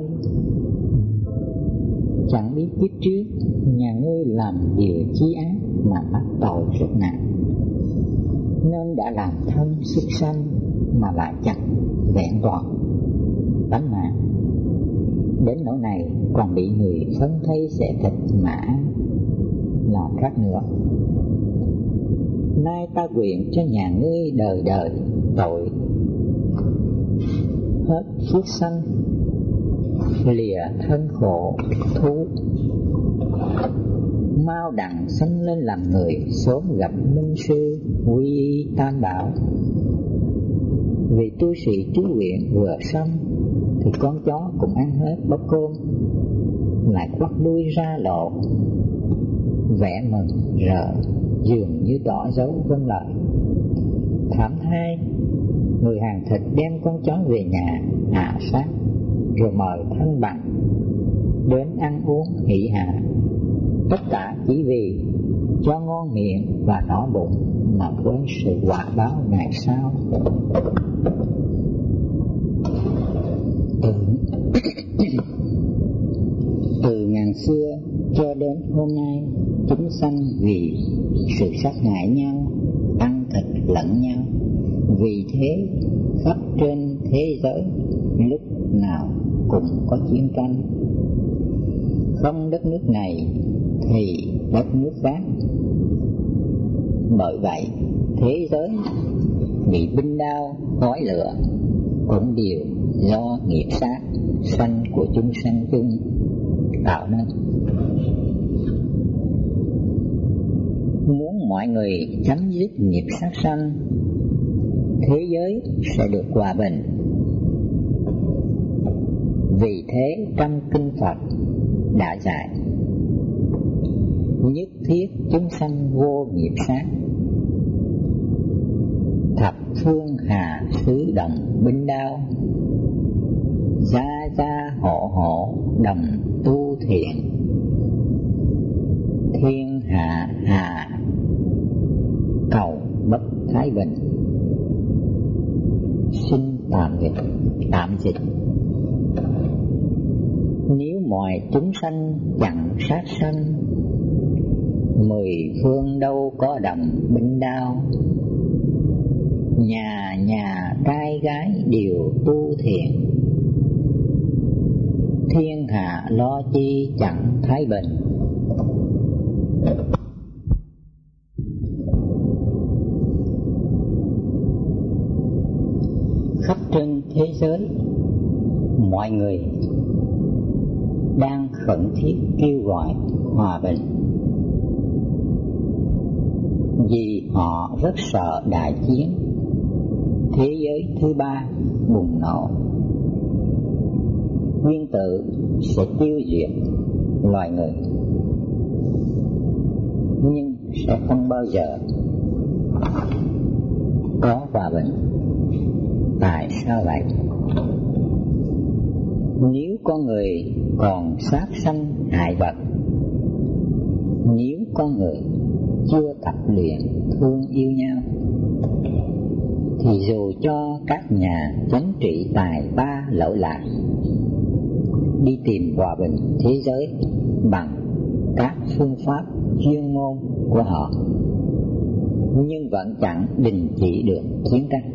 chẳng biết kiếp trước nhà ngươi làm điều chi ác mà mắc tội rất nặng, nên đã làm thân súc sanh mà lại chẳng vẹn toàn tánh mạng, đến nỗi này còn bị người phân thây xẻ thịt mà ăn là khác nữa. Nay ta nguyện cho nhà ngươi đời đời tội hết phước sanh, lìa thân khổ thú, mau đặng sanh lên làm người, sớm gặp minh sư quy y tam bảo. Vị tu sĩ chú nguyện vừa xong thì con chó cũng ăn hết bát cơm, lại quắt đuôi ra lộ, vẻ mừng rỡ dường như tỏ dấu vâng lời. Thảm thay, người hàng thịt đem con chó về nhà hạ sát, rồi mời thân bằng đến ăn uống hỷ hạ, tất cả chỉ vì cho ngon miệng và no bụng mà quên sự quả báo ngày sau. Từ ngàn xưa cho đến hôm nay, chúng sanh vì sự sát hại nhau, ăn thịt lẫn nhau. Vì thế khắp trên thế giới lúc nào cũng có chiến tranh. Không đất nước này thì đất nước khác. Bởi vậy thế giới bị binh đao khói lửa cũng đều do nghiệp sát sanh của chúng sanh chung tạo nên. Muốn mọi người chấm dứt nghiệp sát sanh, thế giới sẽ được hòa bình. Vì thế trong kinh Phật đã dạy nhất thiết chúng sanh vô nghiệp sát, thập phương hà xứ đồng binh đao, gia gia hộ hộ đồng tu thiện, thiên hạ hà cầu bất thái bình. Xin tạm dịch. Nếu mọi chúng sanh chẳng sát sanh, mười phương đâu có đồng binh đao. Nhà nhà trai gái đều tu thiện, thiên hạ lo chi chẳng thái bình. Khắp trên thế giới, mọi người đang khẩn thiết kêu gọi hòa bình, vì họ rất sợ đại chiến thế giới thứ ba bùng nổ. Nguyên tử sẽ tiêu diệt loài người, nhưng sẽ không bao giờ có hòa bình. Tại sao vậy? Nếu con người còn sát sanh hại vật, nếu con người chưa tập luyện thương yêu nhau, thì dù cho các nhà chánh trị tài ba lỗi lạc đi tìm hòa bình thế giới bằng các phương pháp chuyên môn của họ, nhưng vẫn chẳng đình chỉ được chiến tranh.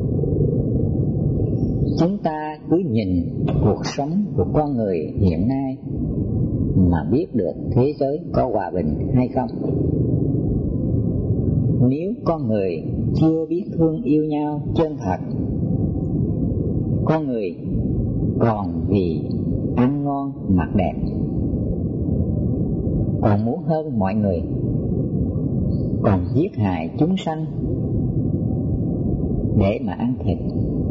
Chúng ta cứ nhìn cuộc sống của con người hiện nay mà biết được thế giới có hòa bình hay không. Nếu con người chưa biết thương yêu nhau chân thật, con người còn vì ăn ngon mặc đẹp, còn muốn hơn mọi người, còn giết hại chúng sanh để mà ăn thịt,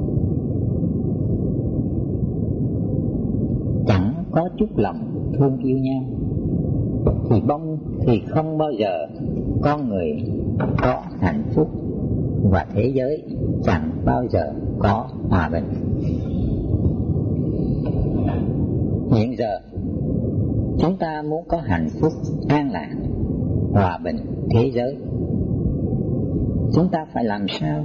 chẳng có chút lòng thương yêu nhau, thì không bao giờ con người có hạnh phúc, và thế giới chẳng bao giờ có hòa bình. Hiện giờ chúng ta muốn có hạnh phúc, an lạc, hòa bình thế giới, chúng ta phải làm sao?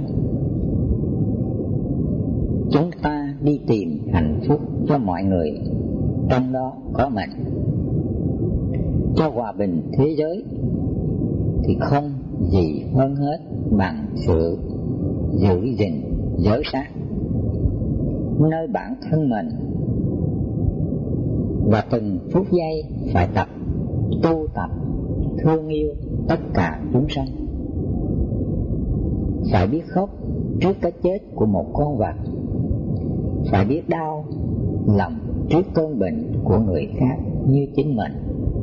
Chúng ta đi tìm hạnh phúc cho mọi người, trong đó có mình. Cho hòa bình thế giới thì không gì hơn hết bằng sự giữ gìn giới sát nơi bản thân mình, và từng phút giây phải tu tập thương yêu tất cả chúng sanh. Phải biết khóc trước cái chết của một con vật, phải biết đau lòng trước cơn bệnh của người khác như chính mình.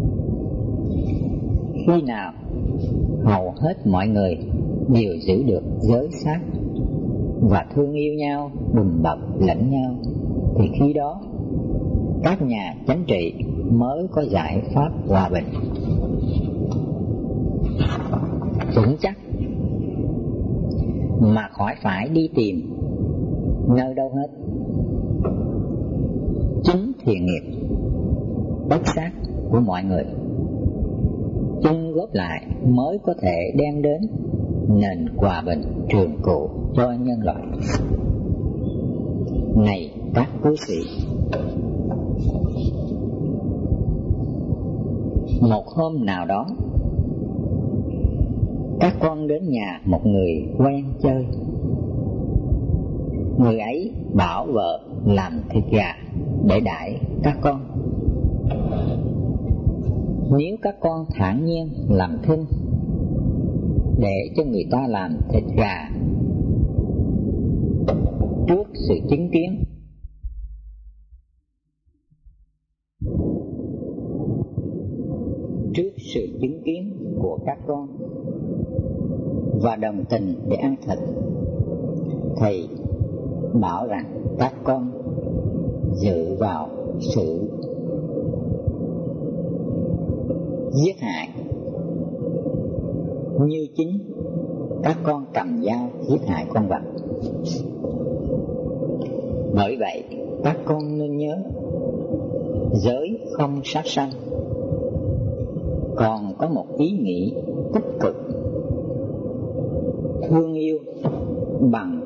Khi nào hầu hết mọi người đều giữ được giới sát và thương yêu nhau, đùm bọc lẫn nhau, thì khi đó các nhà chánh trị mới có giải pháp hòa bình vững chắc, mà khỏi phải đi tìm nơi đâu hết. Chính thiện nghiệp bất sát của mọi người chung góp lại mới có thể đem đến nền hòa bình trường cửu cho nhân loại. Này các cư sĩ, một hôm nào đó, các con đến nhà một người quen chơi. Người ấy bảo vợ làm thịt gà để đãi các con. Nếu các con thản nhiên làm thinh để cho người ta làm thịt gà trước sự chứng kiến của các con và đồng tình để ăn thịt, thầy bảo rằng các con dự vào sự giết hại như chính các con cầm dao giết hại con vật. Bởi vậy các con nên nhớ, giới không sát sanh còn có một ý nghĩ tích cực thương yêu bằng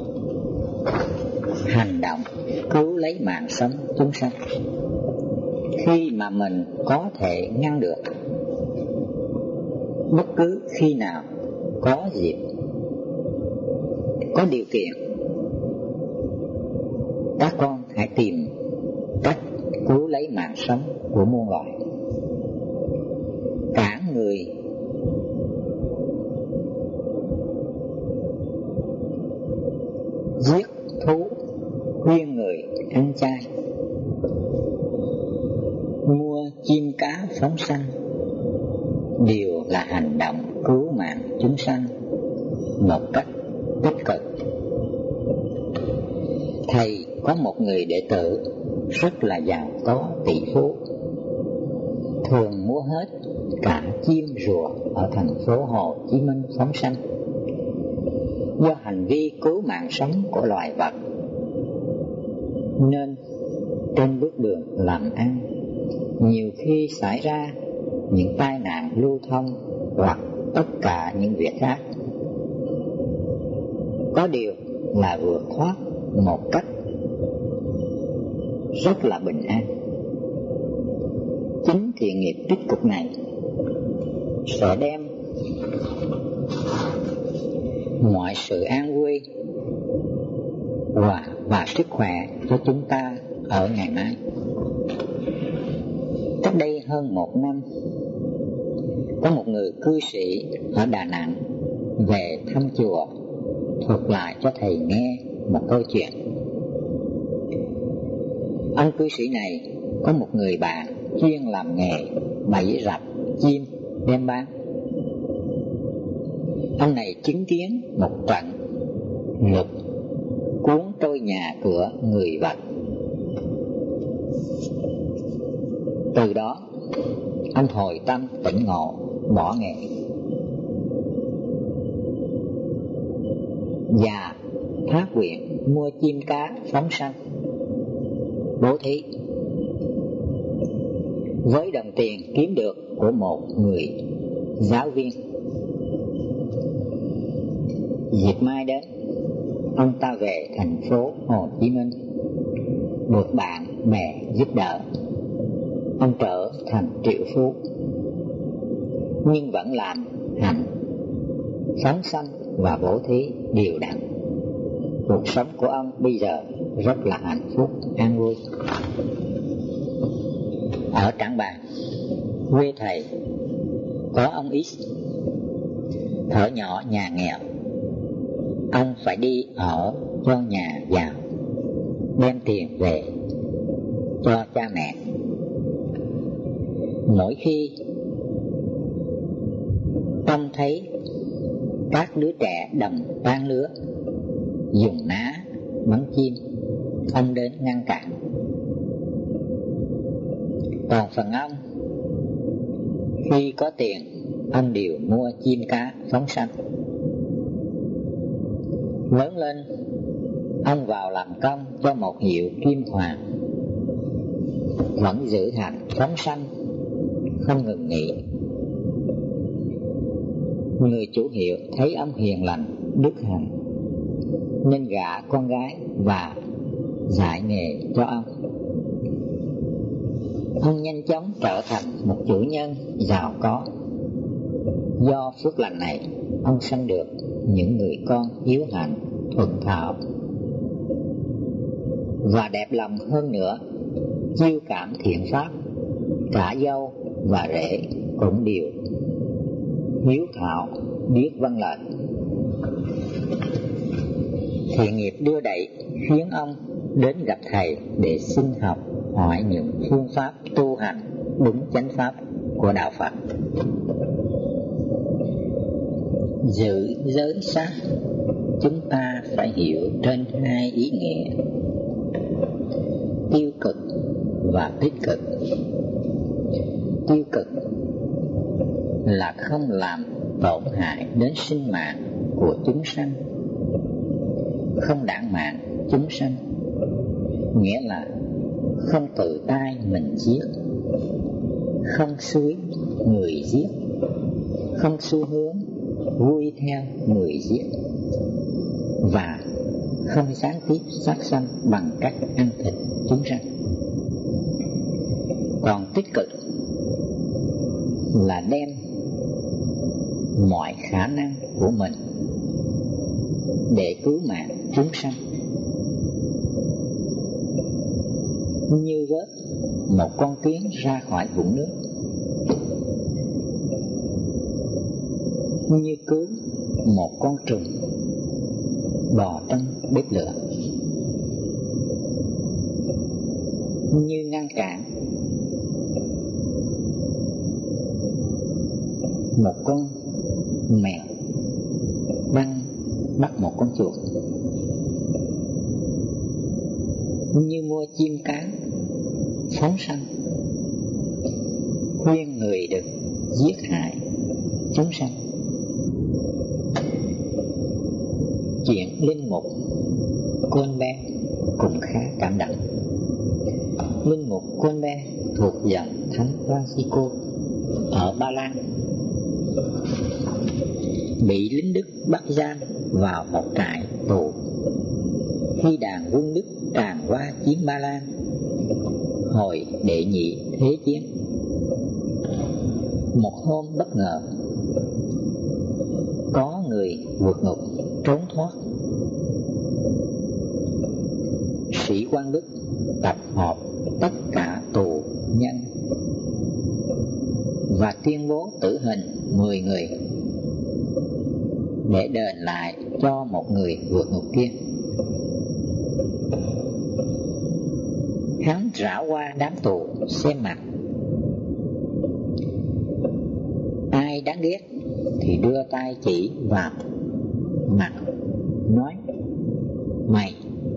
hành động cứu lấy mạng sống chúng sanh. Khi mà mình có thể ngăn được, bất cứ khi nào có dịp, có điều kiện, các con hãy tìm cách cứu lấy mạng sống của muôn loài. Cản người giết thú, khuyên người ăn chay, mua chim cá phóng sanh, đều là hành động cứu mạng chúng sanh một cách tích cực. Thầy có một người đệ tử rất là giàu có, tỷ phú, thường mua hết cả chim rùa ở thành phố Hồ Chí Minh phóng sanh. Do hành vi cứu mạng sống của loài vật nên trên bước đường làm ăn nhiều khi xảy ra những tai nạn lưu thông hoặc tất cả những việc khác. Có điều là vượt thoát một cách rất là bình an. Chính thiện nghiệp tích cực này sẽ đem mọi sự an vui và sức khỏe cho chúng ta ở ngày mai. Cách đây hơn 1 năm, có một người cư sĩ ở Đà Nẵng về thăm chùa, thuật lại cho thầy nghe một câu chuyện. Ông cư sĩ này có một người bạn chuyên làm nghề bẫy rập chim đem bán. Ông này chứng kiến một trận lục cuốn trôi nhà cửa người vật. Từ đó ông hồi tâm tỉnh ngộ, bỏ nghề và phát nguyện mua chim cá phóng sanh, bố thí. Với đồng tiền kiếm được của một người giáo viên, dịp mai đến, ông ta về thành phố Hồ Chí Minh, được bạn bè giúp đỡ, ông trở thành triệu phú, nhưng vẫn làm hành phóng sanh và bố thí đều đặn. Cuộc sống của ông bây giờ rất là hạnh phúc, an vui. Ở Trảng Bàng, quê thầy, có ông X, thở nhỏ nhà nghèo. Ông phải đi ở cho nhà giàu, đem tiền về cho cha mẹ. Mỗi khi trông thấy các đứa trẻ đồng trang lứa dùng ná bắn chim, ông đến ngăn cản. Còn phần ông, khi có tiền, ông đều mua chim cá phóng sanh. Lớn lên, ông vào làm công cho một hiệu kim hoàng, vẫn giữ hành phóng sanh không ngừng nghỉ. Người chủ hiệu thấy ông hiền lành, đức hạnh, nên gả con gái và dạy nghề cho ông. Ông nhanh chóng trở thành một chủ nhân giàu có. Do phước lành này, ông sanh được những người con hiếu hạnh, thuần thảo và đẹp lòng hơn nữa, chiêu cảm thiện pháp. Cả dâu và rể cũng đều hiếu thảo, biết vâng lời. Thiện nghiệp đưa đẩy khiến ông đến gặp thầy để xin học hỏi những phương pháp tu hành đúng chánh pháp của đạo Phật. Giữ giới sát, chúng ta phải hiểu trên hai ý nghĩa: tiêu cực và tích cực. Tiêu cực là không làm tổn hại đến sinh mạng của chúng sanh, không đản mạng chúng sanh, nghĩa là không tự tay mình giết, không xúi người giết, không xu hướng vui theo người giết, và không gián tiếp sát sanh bằng cách ăn thịt chúng sanh. Còn tích cực là đem mọi khả năng của mình để cứu mạng chúng sanh, như vớt một con kiến ra khỏi vũng nước, như cứu một con trùng bò trong bếp lửa, như ngăn cản một con mèo đang bắt một con chuột, như mua chim cá phóng sanh, khuyên người đừng giết hại chúng sanh. Chuyện linh mục Colbert cũng khá cảm động. Linh mục Colbert thuộc dòng Thánh Francisco ở Ba Lan, bị lính Đức bắt giam vào một trại tù khi đàn quân Đức tràn qua chiếm Ba Lan hồi đệ nhị thế chiến. Một hôm bất ngờ, có người vượt ngục trốn thoát. Sĩ quan Đức tập hợp tất cả tù nhân và tuyên bố tử hình 10 người để đền lại cho một người vượt ngục kia. Hắn rảo qua đám tù xem mặt, ai đáng ghét thì đưa tay chỉ vào mặt, nói mày.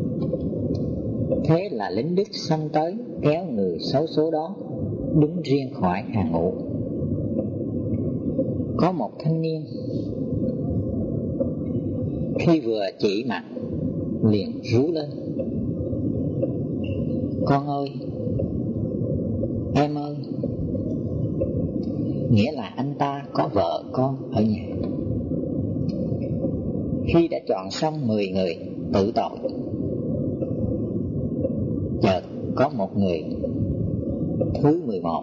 Thế là lính Đức xông tới kéo người xấu số đó đứng riêng khỏi hàng ngũ. Có một thanh niên khi vừa chỉ mặt liền rú lên: con ơi, em ơi, nghĩa là anh ta có vợ con ở nhà. Khi đã chọn xong 10 người tử tội, chợt có một người thứ 11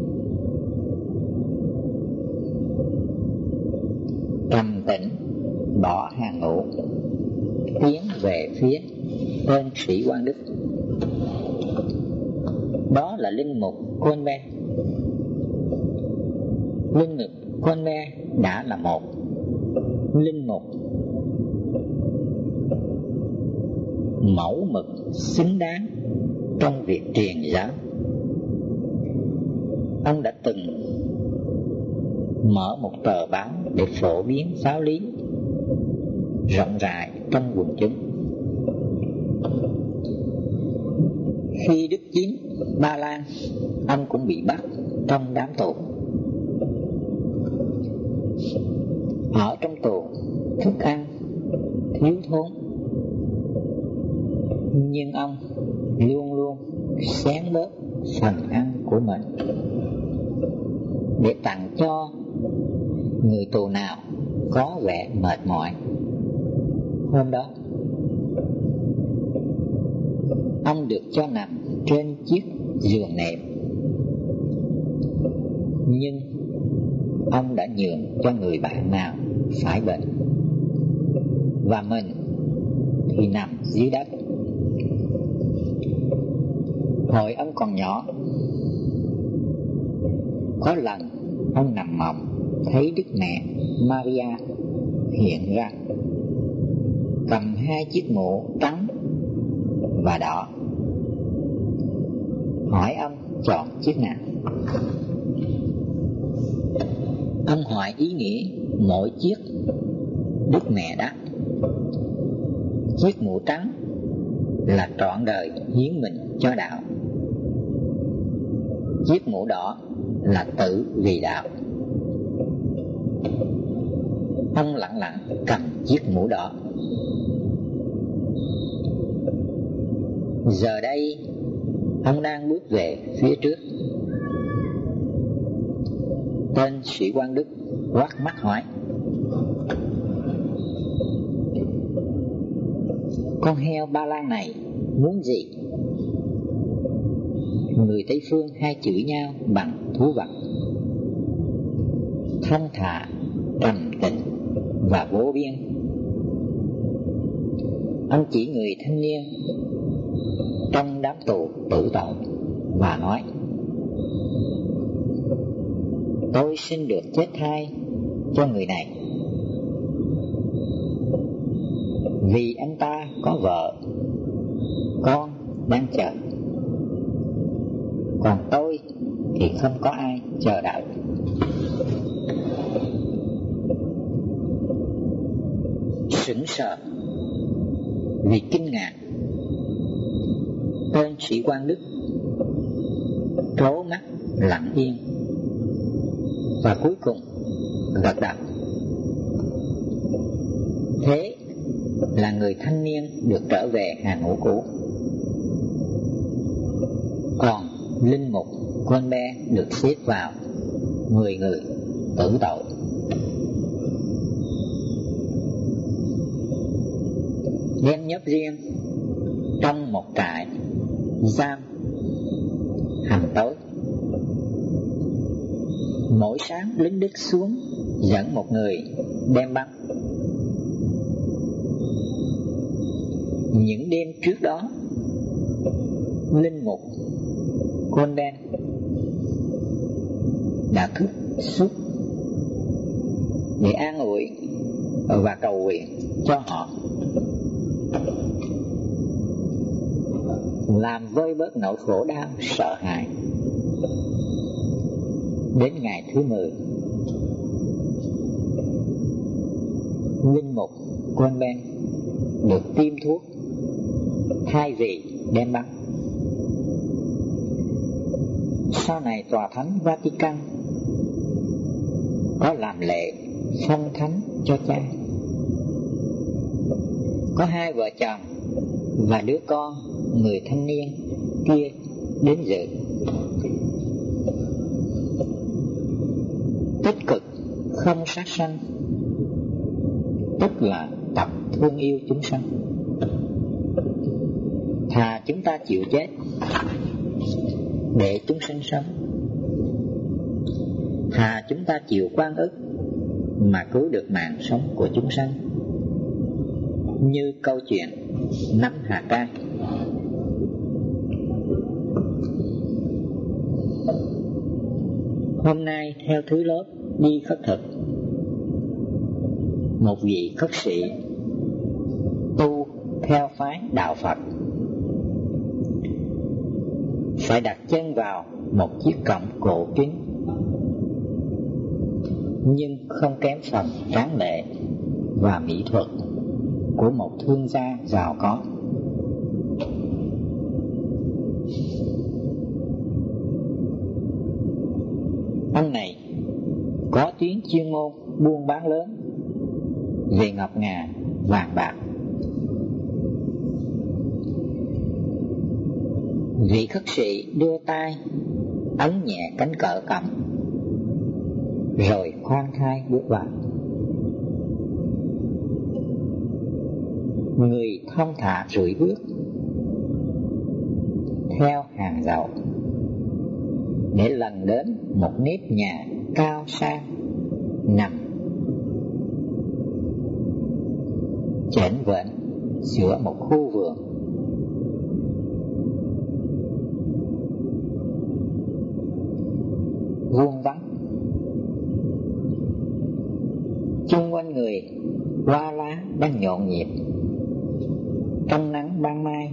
trầm tĩnh bỏ hàng ngũ tiến về phía tên sĩ quan Đức. Đó là linh mục Colbert. Linh mục Colbert đã là một linh mục mẫu mực xứng đáng trong việc truyền giáo. Ông đã từng mở một tờ báo để phổ biến giáo lý rộng rãi trong quần chúng. Khi Đức chiếm Ba Lan, ông cũng bị bắt trong đám tù. Ở trong tù, thức ăn thiếu thốn, nhưng ông luôn luôn xén bớt phần ăn của mình để tặng cho người tù nào có vẻ mệt mỏi. Hôm đó ông được cho nằm trên chiếc giường nệm, nhưng ông đã nhường cho người bạn nào phải bệnh, và mình thì nằm dưới đất. Hồi ông còn nhỏ, có lần ông nằm mộng thấy Đức Mẹ Maria hiện ra, cầm hai chiếc mũ trắng và đỏ, hỏi ông chọn chiếc nào. Ông hỏi ý nghĩa mỗi chiếc. Đức Mẹ đáp: chiếc mũ trắng là trọn đời hiến mình cho đạo, chiếc mũ đỏ là tử vì đạo. Ông lặng lặng cầm chiếc mũ đỏ. Giờ đây ông đang bước về phía trước. Tên sĩ quan Đức quát mắt hỏi: con heo Ba Lan này muốn gì? Người Tây Phương hay chửi nhau bằng thú vật, thông thả, trầm tĩnh và vô biên. Ông chỉ người thanh niên trong đám tù tử tội và nói: tôi xin được chết thay cho người này, vì anh ta có vợ, con đang chờ, còn tôi thì không có ai chờ đợi. Sững sờ vì kinh ngạc, tên sĩ quan Đức trố mắt lặng yên, và cuối cùng gật đầu. Thế là người thanh niên được trở về hàng ngũ cũ, còn linh mục Con Be được xếp vào 10 người tử tội. Đem nhốt riêng trong một trại giam hầm tối. Mỗi sáng lính Đức xuống dẫn một người đem băng. Những đêm trước đó, linh mục Con Đen đã thức suốt để an ủi và cầu nguyện cho họ, làm vơi bớt nỗi khổ đau sợ hãi. Đến ngày thứ 10, linh mục Con Ben được tiêm thuốc thay vì đem băng. Sau này tòa thánh Vatican có làm lễ phong thánh cho cha. Có hai vợ chồng và đứa con người thanh niên kia đến dự. Tích cực không sát sanh, tức là tập thương yêu chúng sanh. Thà chúng ta chịu chết để chúng sanh sống, thà chúng ta chịu oan ức mà cứu được mạng sống của chúng sanh. Như câu chuyện 5 hạt cay. Hôm nay theo thứ lớp đi khất thực, một vị khất sĩ tu theo phái đạo Phật phải đặt chân vào một chiếc cổng cổ kính, nhưng không kém phần tráng lệ và mỹ thuật của một thương gia giàu có. Anh này có tiếng chuyên môn buôn bán lớn về ngọc ngà, vàng bạc. Vị khất sĩ đưa tay ấn nhẹ cánh cờ cầm, rồi khoan thai bước vào. Người thong thả rưỡi bước theo hàng rào để lần đến một nếp nhà cao sang nằm chểnh vểnh giữa một khu vườn. Vuông vắng, chung quanh người hoa lá đang nhộn nhịp trong nắng ban mai,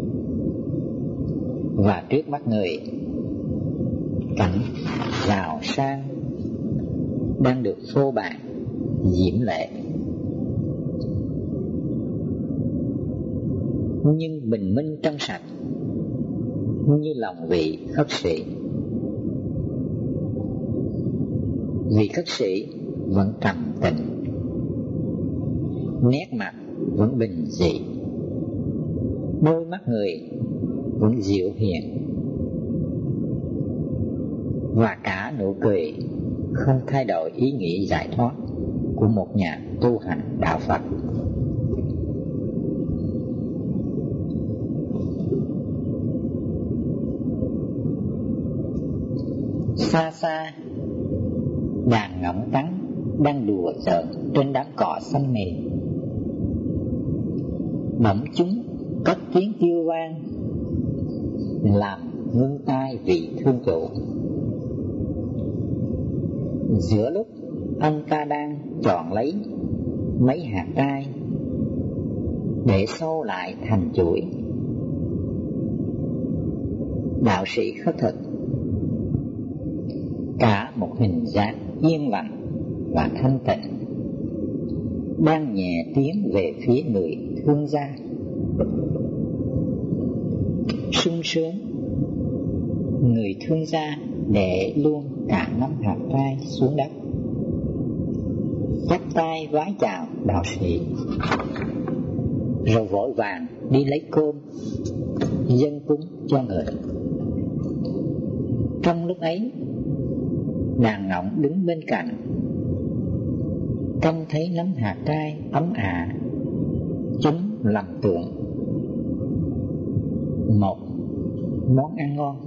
và trước mắt người cảnh rào sang đang được phô bày diễm lệ nhưng bình minh trong sạch như lòng vị khất sĩ. Vị khất sĩ vẫn trầm tĩnh, nét mặt vẫn bình dị, đôi mắt người vẫn dịu hiền, và cả nụ cười không thay đổi ý nghĩ giải thoát của một nhà tu hành đạo Phật. Xa xa, đàn ngỗng trắng đang đùa giỡn trên đám cỏ xanh mềm. Bỗng chúng cất tiếng kêu vang làm ngưng tai vị thương chủ. Giữa lúc ông ta đang chọn lấy mấy hạt trai để xâu lại thành chuỗi, đạo sĩ khất thực cả một hình dáng yên lặng và thanh tịnh đang nhẹ tiến về phía người thương gia. Sung sướng, người thương gia để luôn cả nắm hạt trai xuống đất, chắp tay vái chào đạo sĩ, rồi vội vàng đi lấy cơm dâng cúng cho người. Trong lúc ấy, đàn ngỗng đứng bên cạnh trông thấy nắm hạt trai ấm ả, chúng lầm tưởng một món ăn ngon,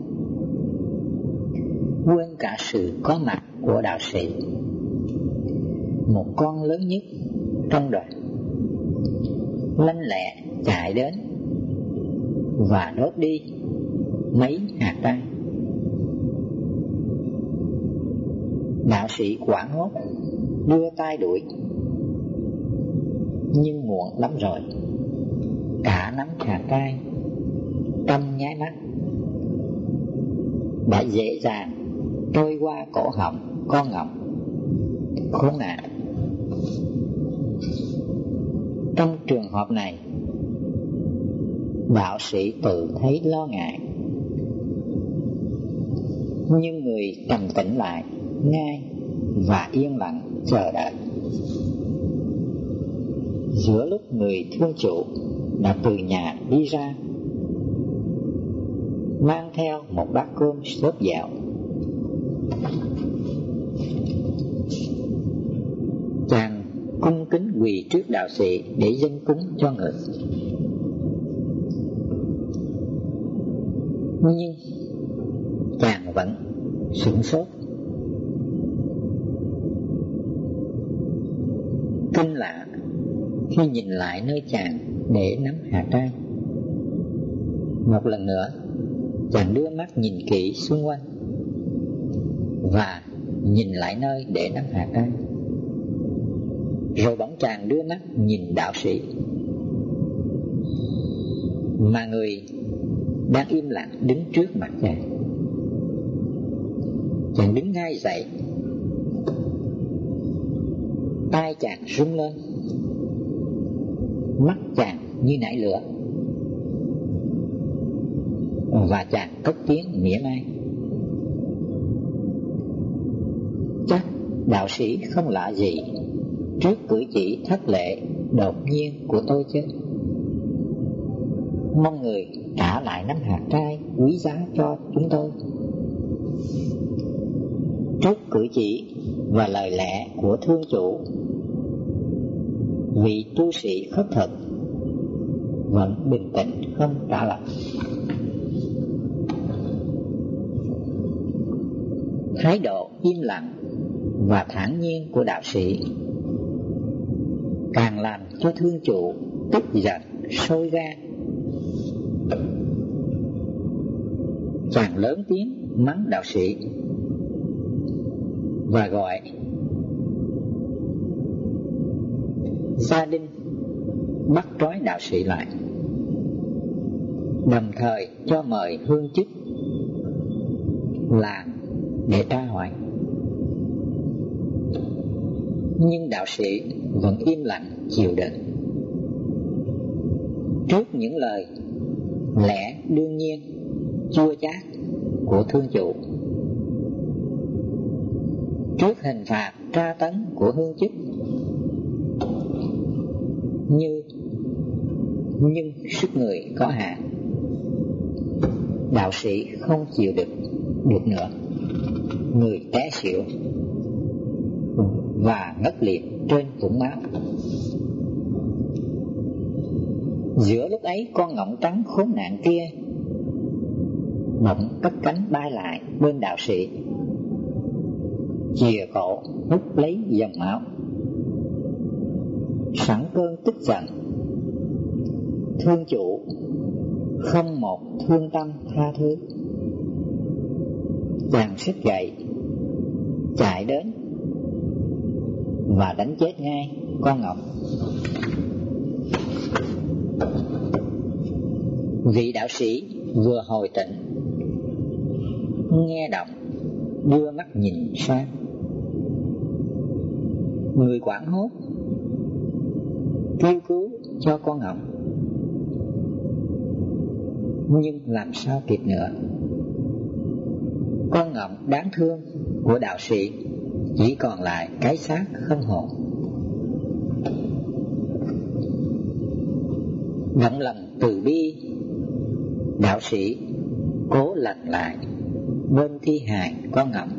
quên cả sự có mặt của đạo sĩ. Một con lớn nhất trong đoàn lanh lẹ chạy đến và đốt đi mấy hạt trai. Đạo sĩ hoảng hốt đưa tay đuổi, nhưng muộn lắm rồi. Cả nắm hạt trai trong nháy mắt đã dễ dàng trôi qua cổ họng con ngỗng khốn nạn. Trong trường hợp này, đạo sĩ tự thấy lo ngại, nhưng người trầm tĩnh lại ngay và yên lặng chờ đợi. Giữa lúc người thương chủ đã từ nhà đi ra, mang theo một bát cơm sốt dẻo, chàng cung kính quỳ trước đạo sĩ để dâng cúng cho người. Nhưng chàng vẫn sửng sốt. Kinh lạ khi nhìn lại nơi chàng để nắm hạt trai. Một lần nữa, chàng đưa mắt nhìn kỹ xung quanh và nhìn lại nơi để nắm hạt trai. Rồi bỗng chàng đưa mắt nhìn đạo sĩ, mà người đang im lặng đứng trước mặt chàng. Chàng đứng ngay dậy, tay chàng rung lên, mắt chàng như nảy lửa, và chàng cất tiếng mỉa mai: chắc đạo sĩ không lạ gì trước cử chỉ thất lễ đột nhiên của tôi chứ. Mong người trả lại nắm hạt trai quý giá cho chúng tôi. Trước cử chỉ và lời lẽ của thương chủ, vị tu sĩ khất thực vẫn bình tĩnh không trả lời. Thái độ im lặng và thản nhiên của đạo sĩ càng làm cho thương chủ tức giận sôi gan. Chàng lớn tiếng mắng đạo sĩ và gọi gia đình bắt trói đạo sĩ lại, đồng thời cho mời hương chức làng để tra hỏi. Nhưng đạo sĩ vẫn im lặng chịu đựng. Trước những lời lẽ đương nhiên chua chát của thương chủ, trước hình phạt tra tấn của hương chức, nhưng sức người có hạn, đạo sĩ không chịu được nữa, người té xỉu và ngất liệt trên vũng máu. Giữa lúc ấy, con ngỗng trắng khốn nạn kia bỗng cất cánh bay lại bên đạo sĩ, chìa cổ hút lấy dòng máu. Sẵn cơn tức giận, thương chủ không một thương tâm tha thứ, chàng sức dậy chạy đến và đánh chết ngay con ngỗng. Vị đạo sĩ vừa hồi tỉnh, nghe động đưa mắt nhìn sang, người hoảng hốt kêu cứu cho con ngỗng, nhưng làm sao kịp nữa. Con ngỗng đáng thương của đạo sĩ chỉ còn lại cái xác không hồn. Động lòng từ bi, đạo sĩ cố lật lại bên thi hài con ngỗng.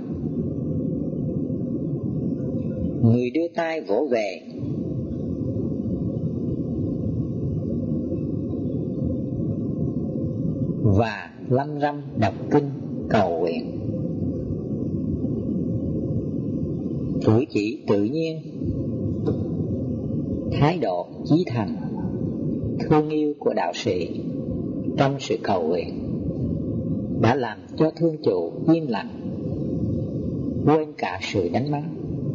Người đưa tay vỗ về, và lâm râm đọc kinh cầu nguyện. Cử chỉ tự nhiên, thái độ chí thành, thương yêu của đạo sĩ trong sự cầu nguyện đã làm cho thương chủ yên lặng, quên cả sự đánh mắng.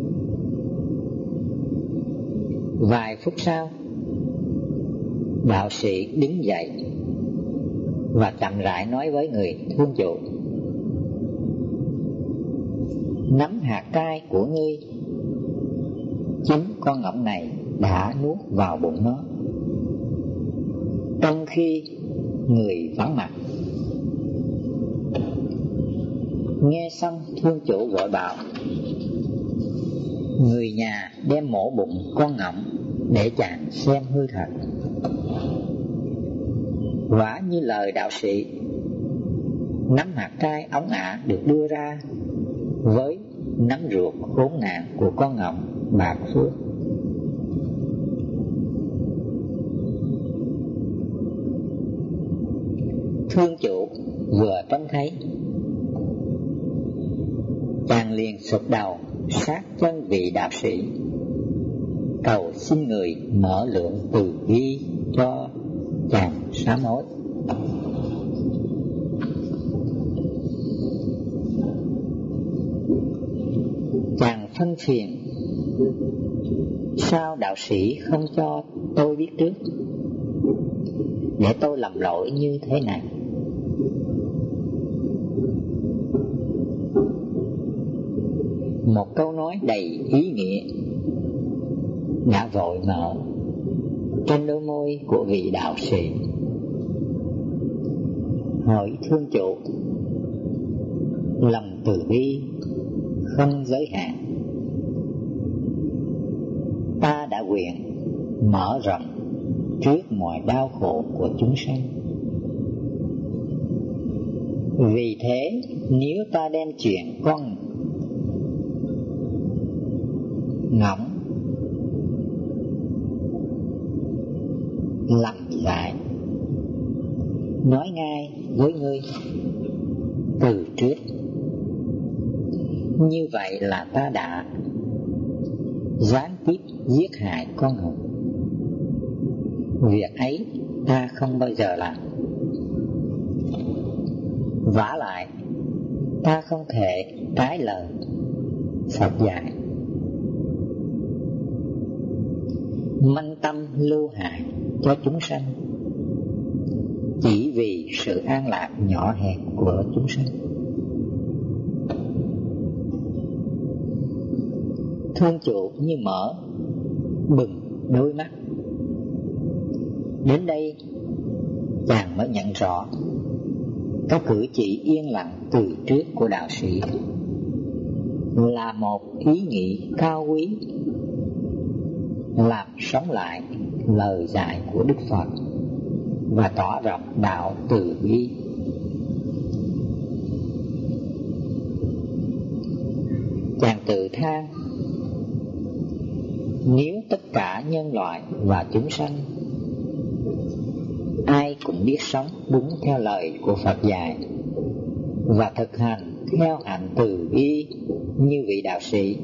Vài phút sau, đạo sĩ đứng dậy và chậm rãi nói với người thương chủ: nắm hạt cay của ngươi, chính con ngỗng này đã nuốt vào bụng nó trong khi người vắng mặt. Nghe xong, thương chủ gọi bảo người nhà đem mổ bụng con ngỗng để chàng xem hư thật. Quả như lời đạo sĩ, nắm hạt cay ống ả được đưa ra với nắm ruột khốn nạn của con ngỗng bạc phước. Thương chủ vừa trông thấy, chàng liền sụp đầu sát chân vị đạo sĩ, cầu xin người mở lượng từ bi cho chàng sám hối. Chàng phân phiền: sao đạo sĩ không cho tôi biết trước, để tôi lầm lỗi như thế này? Một câu nói đầy ý nghĩa đã vội nở trên đôi môi của vị đạo sĩ. Hỏi thương chủ, lòng từ bi không giới hạn, ta đã nguyện mở rộng trước mọi đau khổ của chúng sanh. Vì thế, nếu ta đem chuyện con ngỗng làm giải nói ngay với ngươi từ trước. Như vậy là ta đã gián tiếp giết hại con hùng. Việc ấy ta không bao giờ làm. Vả lại, ta không thể trái lời Phật dạy. Manh tâm lưu hại cho chúng sanh chỉ vì sự an lạc nhỏ hẹp của chúng sanh. Thương chủ như mở bừng đôi mắt. Đến đây chàng mới nhận rõ các cử chỉ yên lặng từ trước của đạo sĩ là một ý nghĩ cao quý, làm sống lại lời dạy của Đức Phật và tỏ rộng đạo từ bi. Chàng tự than, nếu tất cả nhân loại và chúng sanh ai cũng biết sống đúng theo lời của Phật dạy và thực hành theo hạnh từ bi như vị đạo sĩ,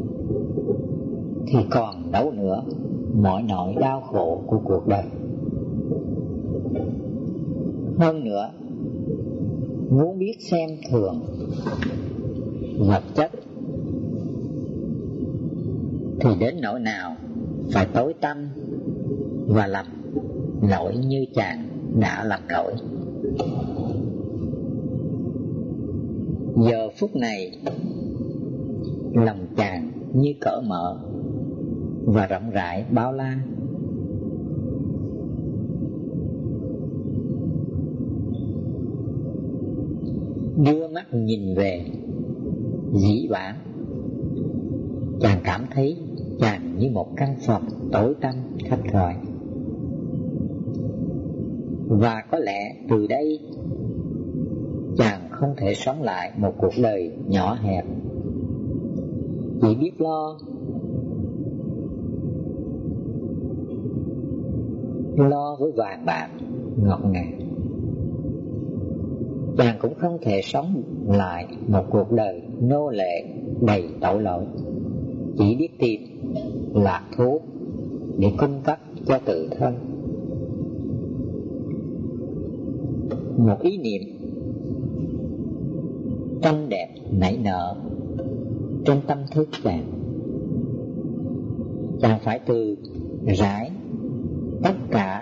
thì còn đâu nữa mọi nỗi đau khổ của cuộc đời. Hơn nữa, muốn biết xem thường vật chất thì đến nỗi nào phải tối tăm và lầm lỗi như chàng đã làm lỗi. Giờ phút này lòng chàng như cởi mở và rộng rãi bao la. Đưa mắt nhìn về dĩ vãng, chàng cảm thấy chàng như một căn phòng tối tăm khách khởi. Và có lẽ từ đây chàng không thể sống lại một cuộc đời nhỏ hẹp, chỉ biết lo với vàng bạc ngọt ngào. Chàng cũng không thể sống lại một cuộc đời nô lệ đầy tội lỗi, chỉ biết tìm lạc thú để cung cấp cho tự thân. Một ý niệm tranh đẹp nảy nở trên tâm thức chàng. Chàng phải từ rải tất cả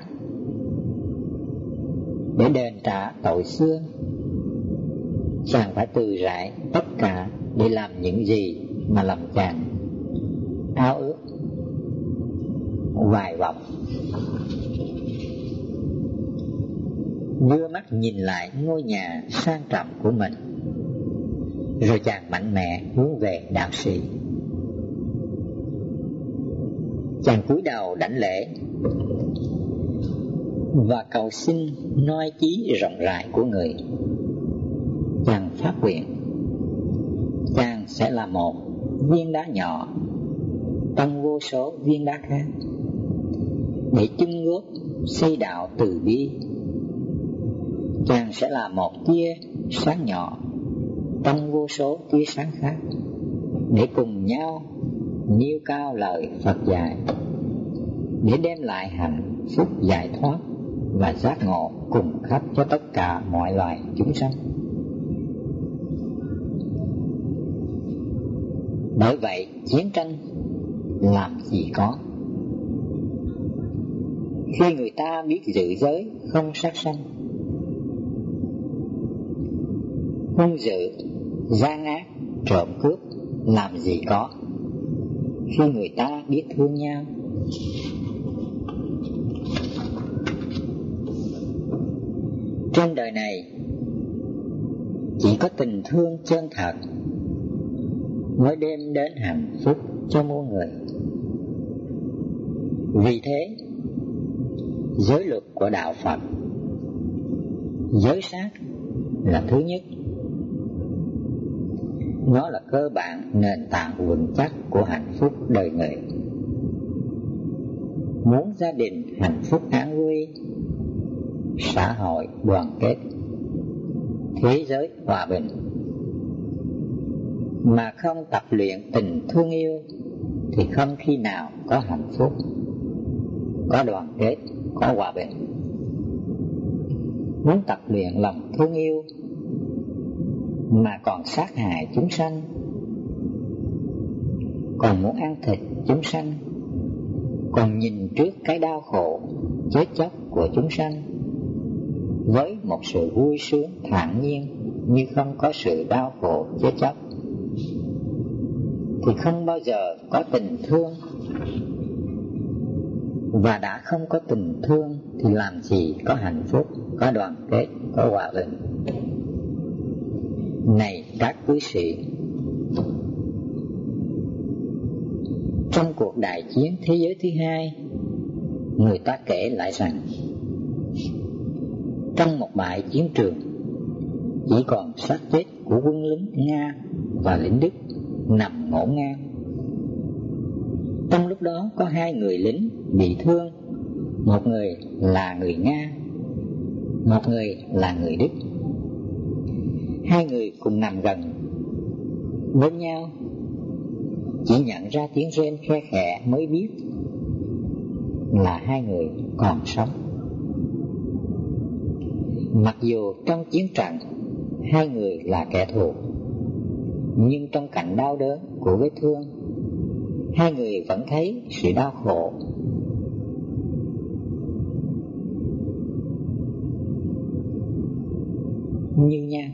để đền trả tội xưa. Chàng phải từ rải tất cả để làm những gì mà lòng chàng ao ước vài vọng. Đưa mắt nhìn lại ngôi nhà sang trọng của mình, rồi chàng mạnh mẽ hướng về đạo sĩ. Chàng cúi đầu đảnh lễ và cầu xin noi chí rộng rãi của người. Chàng phát nguyện chàng sẽ là một viên đá nhỏ trong vô số viên đá khác để chung góp xây đạo từ bi. Chàng sẽ là một tia sáng nhỏ trong vô số tia sáng khác để cùng nhau nêu cao lời Phật dạy, để đem lại hạnh phúc giải thoát và giác ngộ cùng khắp cho tất cả mọi loài chúng sanh. Bởi vậy chiến tranh làm gì có. Khi người ta biết giữ giới không sát sanh, hung dữ, gian ác, trộm cướp làm gì có. Khi người ta biết thương nhau, trên đời này chỉ có tình thương chân thật mới đem đến hạnh phúc cho muôn người. Vì thế, giới luật của đạo Phật, giới sát là thứ nhất. Nó là cơ bản nền tảng vững chắc của hạnh phúc đời người. Muốn gia đình hạnh phúc an vui xã hội đoàn kết, thế giới hòa bình. Mà không tập luyện tình thương yêu thì không khi nào có hạnh phúc, có đoàn kết, có hòa bình. Muốn tập luyện lòng thương yêu mà còn sát hại chúng sanh, còn muốn ăn thịt chúng sanh, còn nhìn trước cái đau khổ chết chóc của chúng sanh với một sự vui sướng thản nhiên như không có sự đau khổ chết chóc, thì không bao giờ có tình thương. Và đã không có tình thương thì làm gì có hạnh phúc, có đoàn kết, có hòa bình. Này các quý sĩ, trong cuộc đại chiến thế giới thứ hai, người ta kể lại rằng trong một bãi chiến trường chỉ còn xác chết của quân lính Nga và lính Đức nằm ngổn ngang. Trong lúc đó có hai người lính bị thương, một người là người Nga, một người là người Đức. Hai người cùng nằm gần bên nhau, chỉ nhận ra tiếng rên khe khẽ mới biết là hai người còn sống. Mặc dù trong chiến trận hai người là kẻ thù, nhưng trong cảnh đau đớn của vết thương, hai người vẫn thấy sự đau khổ. Như nhau,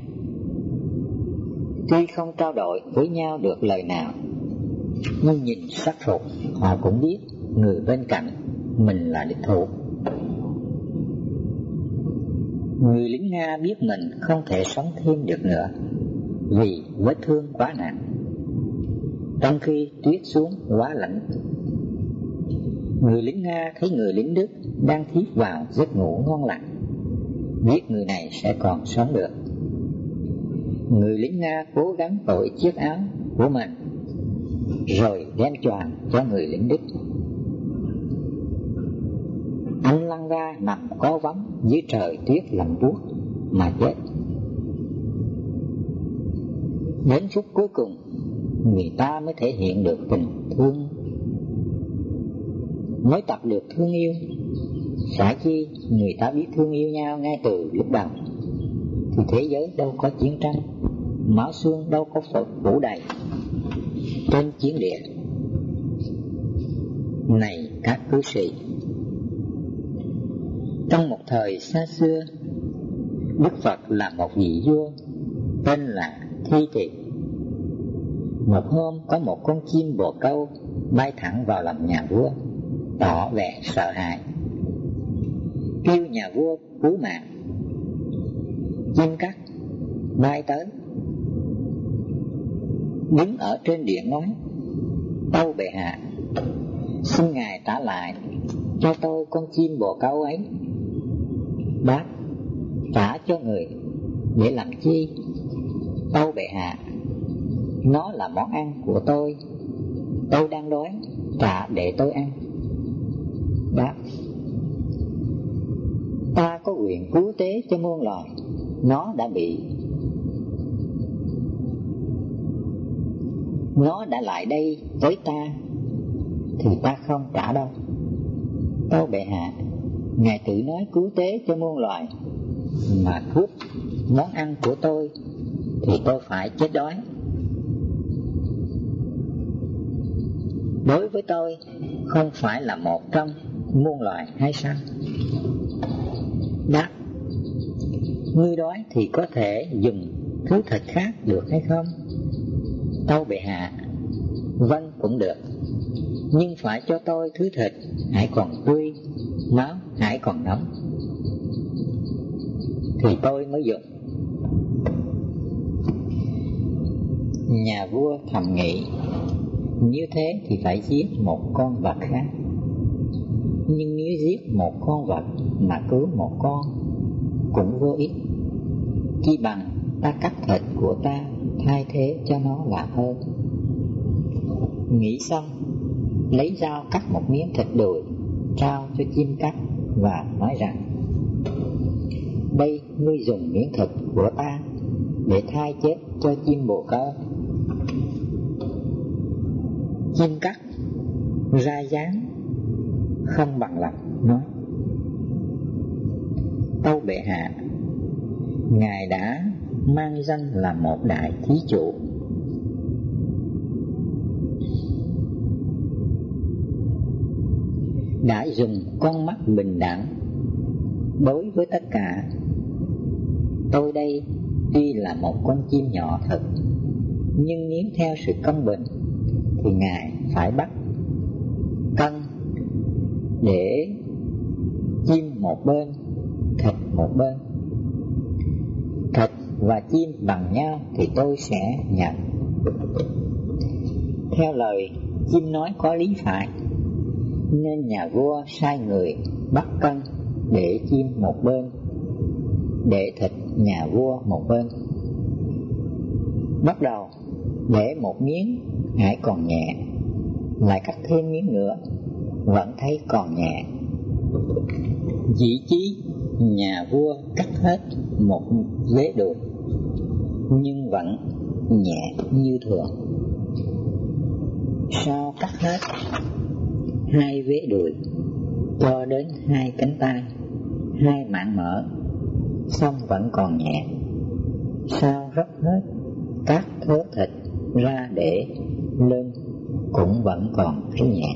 tuy không trao đổi với nhau được lời nào, nhưng nhìn sắc phục họ cũng biết người bên cạnh mình là địch thủ. Người lính Nga biết mình không thể sống thêm được nữa vì vết thương quá nặng, trong khi tuyết xuống quá lạnh. Người lính Nga thấy người lính Đức đang thiếp vào giấc ngủ ngon lành, biết người này sẽ còn sống được. Người lính Nga cố gắng cởi chiếc áo của mình rồi đem choàng cho người lính Đức. Anh lăn ra nằm co vóng dưới trời tuyết lạnh buốt mà chết. Đến phút cuối cùng, người ta mới thể hiện được tình thương, mới tập được thương yêu. Phải chi người ta biết thương yêu nhau ngay từ lúc đầu, thì thế giới đâu có chiến tranh, máu xương đâu có phủ đầy trên chiến địa. Này các cư sĩ, trong một thời xa xưa, Đức Phật là một vị vua tên là Thi Tỳ. Một hôm có một con chim bồ câu bay thẳng vào lòng nhà vua, tỏ vẻ sợ hãi, kêu nhà vua cứu mạng. Chim cắt bay tới, đứng ở trên điện nói: Tâu bệ hạ, xin ngài trả lại cho tôi con chim bồ câu ấy. Đáp: trả cho người để làm chi? Tâu bệ hạ, nó là món ăn của tôi đang đói, trả để tôi ăn. Đáp: ta có quyền cứu tế cho muôn loài, nó đã lại đây với ta thì ta không trả đâu. Tâu bệ hạ, ngài tự nói cứu tế cho muôn loài mà cướp món ăn của tôi thì tôi phải chết đói. Đối với tôi không phải là một trong muôn loài hay sao? Đáp: ngươi đói thì có thể dùng thứ thịt khác được hay không? Tâu bệ hạ, vâng cũng được, nhưng phải cho tôi thứ thịt hãy còn tươi, máu hãy còn nóng thì tôi mới dùng. Nhà vua thầm nghĩ, như thế thì phải giết một con vật khác, nhưng nếu giết một con vật mà cứu một con cũng vô ích, chi bằng ta cắt thịt của ta thay thế cho nó là hơn. Nghĩ xong, lấy dao cắt một miếng thịt đùi trao cho chim cắt và nói rằng: Đây ngươi dùng miếng thịt của ta để thay chết cho chim bồ câu. Chim cắt ra dáng không bằng lòng nói: Tâu bệ hạ, ngài đã mang danh là một đại thí chủ, đã dùng con mắt bình đẳng đối với tất cả. Tôi đây tuy là một con chim nhỏ thật, nhưng nếu theo sự công bình thì ngài phải bắt cân để chim một bên, thịt một bên. Thịt và chim bằng nhau thì tôi sẽ nhận. Theo lời chim nói có lý phải, nên nhà vua sai người bắt cân để chim một bên, để thịt nhà vua một bên. Bắt đầu để một miếng hãy còn nhẹ, lại cắt thêm miếng nữa vẫn thấy còn nhẹ. Dĩ chí nhà vua cắt hết một vế đùi, nhưng vẫn nhẹ như thường. Sau cắt hết 2 vế đùi cho đến 2 cánh tay, 2 mảng mỡ, xong vẫn còn nhẹ. Sau róc hết các thớ thịt ra để lên, cũng vẫn còn thấy nhẹ.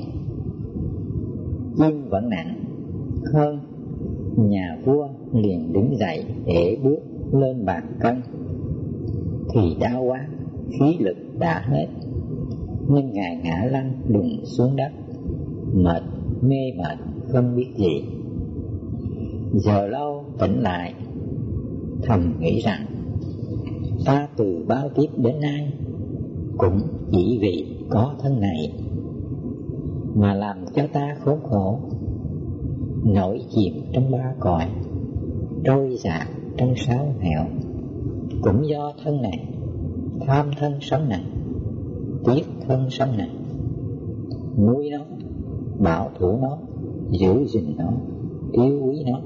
Chim vẫn nặng hơn, nhà vua liền đứng dậy để bước lên bàn cân. Thì đau quá, khí lực đã hết, nên ngài ngã lăn đùng xuống đất, mệt mê mệt không biết gì. Giờ lâu tỉnh lại, thầm nghĩ rằng ta từ bao kiếp đến nay cũng chỉ vì có thân này mà làm cho ta khốn khổ, nổi chìm trong 3 cõi, trôi dạt trong 6 nẻo. Cũng do thân này, tham thân sống này, tiếc thân sống này, nuôi nó, bảo thủ nó, giữ gìn nó, yêu quý nó.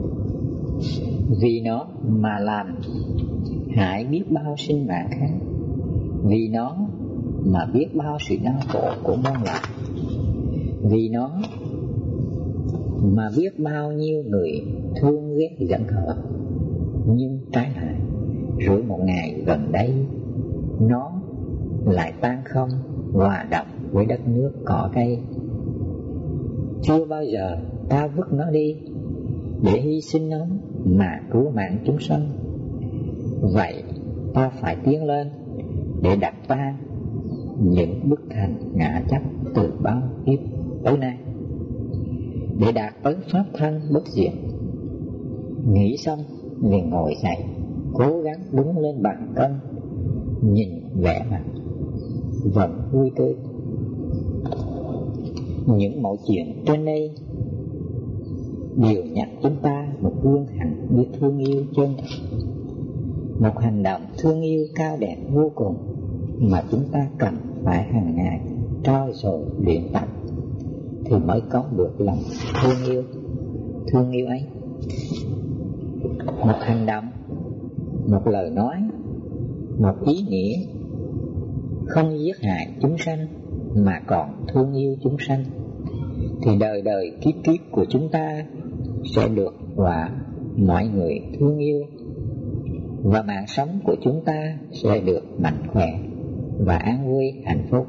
Vì nó mà làm hại biết bao sinh mạng khác, vì nó mà biết bao sự đau khổ của muôn loài, vì nó mà biết bao nhiêu người thương ghét giận hờn. Nhưng trái lại, rồi một ngày gần đây nó lại tan không, hòa đọng với đất nước cỏ cây. Chưa bao giờ ta vứt nó đi để hy sinh nó mà cứu mạng chúng sanh. Vậy ta phải tiến lên để đập tan những bức thành ngã chấp từ bao kiếp tới nay, để đạt tới pháp thân bất diệt. Nghĩ xong liền ngồi dậy, cố gắng đứng lên bàn cân, nhìn vẻ mặt vẫn vui tươi. Những mẫu chuyện trên đây đều nhắc chúng ta một gương hạnh biết thương yêu chân thật, một hành động thương yêu cao đẹp vô cùng mà chúng ta cần phải hàng ngày trau dồi luyện tập thì mới có được lòng thương yêu ấy. Một hành động, một lời nói, một ý nghĩa không giết hại chúng sanh mà còn thương yêu chúng sanh thì đời đời kiếp kiếp của chúng ta sẽ được và mọi người thương yêu, và mạng sống của chúng ta sẽ được mạnh khỏe và an vui hạnh phúc.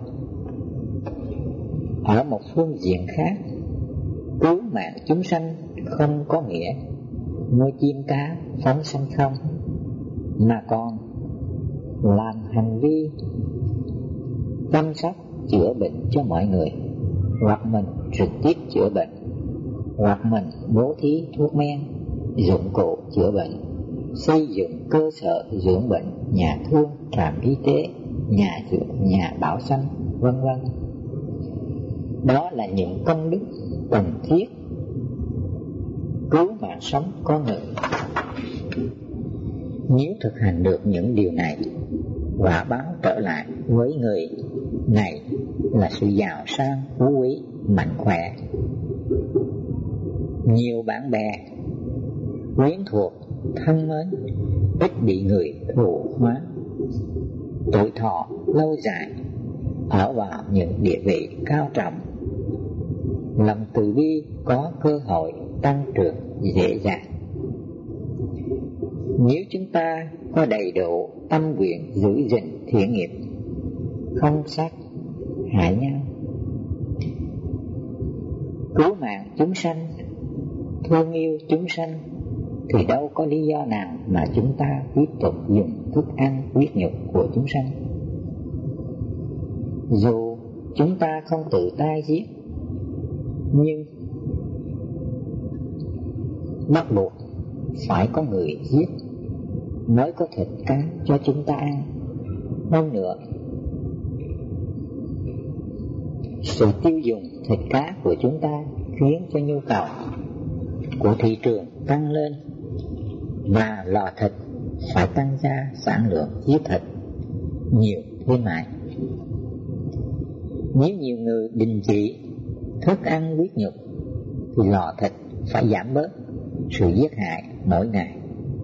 Ở một phương diện khác, cứu mạng chúng sanh không có nghĩa nuôi chim cá phóng sanh không, mà còn làm hành vi chăm sóc chữa bệnh cho mọi người, hoặc mình trực tiếp chữa bệnh, hoặc mình bố thí thuốc men, dụng cụ chữa bệnh, xây dựng cơ sở dưỡng bệnh, nhà thương, trạm y tế, nhà bảo sanh, vân vân. Đó là những công đức cần thiết cứu mạng sống con người. Nếu thực hành được những điều này, quả báo trở lại với người này là sự giàu sang, phú quý, mạnh khỏe, nhiều bạn bè, quyến thuộc thân mến, ít bị người thù hóa, tuổi thọ lâu dài, ở vào những địa vị cao trọng. Lòng từ bi có cơ hội tăng trưởng dễ dàng. Nếu chúng ta có đầy đủ tâm nguyện giữ gìn thiện nghiệp, không sát hại nhau, cứu mạng chúng sanh, thương yêu chúng sanh, thì đâu có lý do nào mà chúng ta tiếp tục dùng thức ăn huyết nhục của chúng sanh. Dù chúng ta không tự tay giết, nhưng bắt buộc phải có người giết mới có thịt cá cho chúng ta ăn. Hơn nữa, sự tiêu dùng thịt cá của chúng ta khiến cho nhu cầu của thị trường tăng lên, và lò thịt phải tăng gia sản lượng giết thịt nhiều thêm mãi. Nếu nhiều người đình chỉ thức ăn huyết nhục thì lò thịt phải giảm bớt sự giết hại mỗi ngày.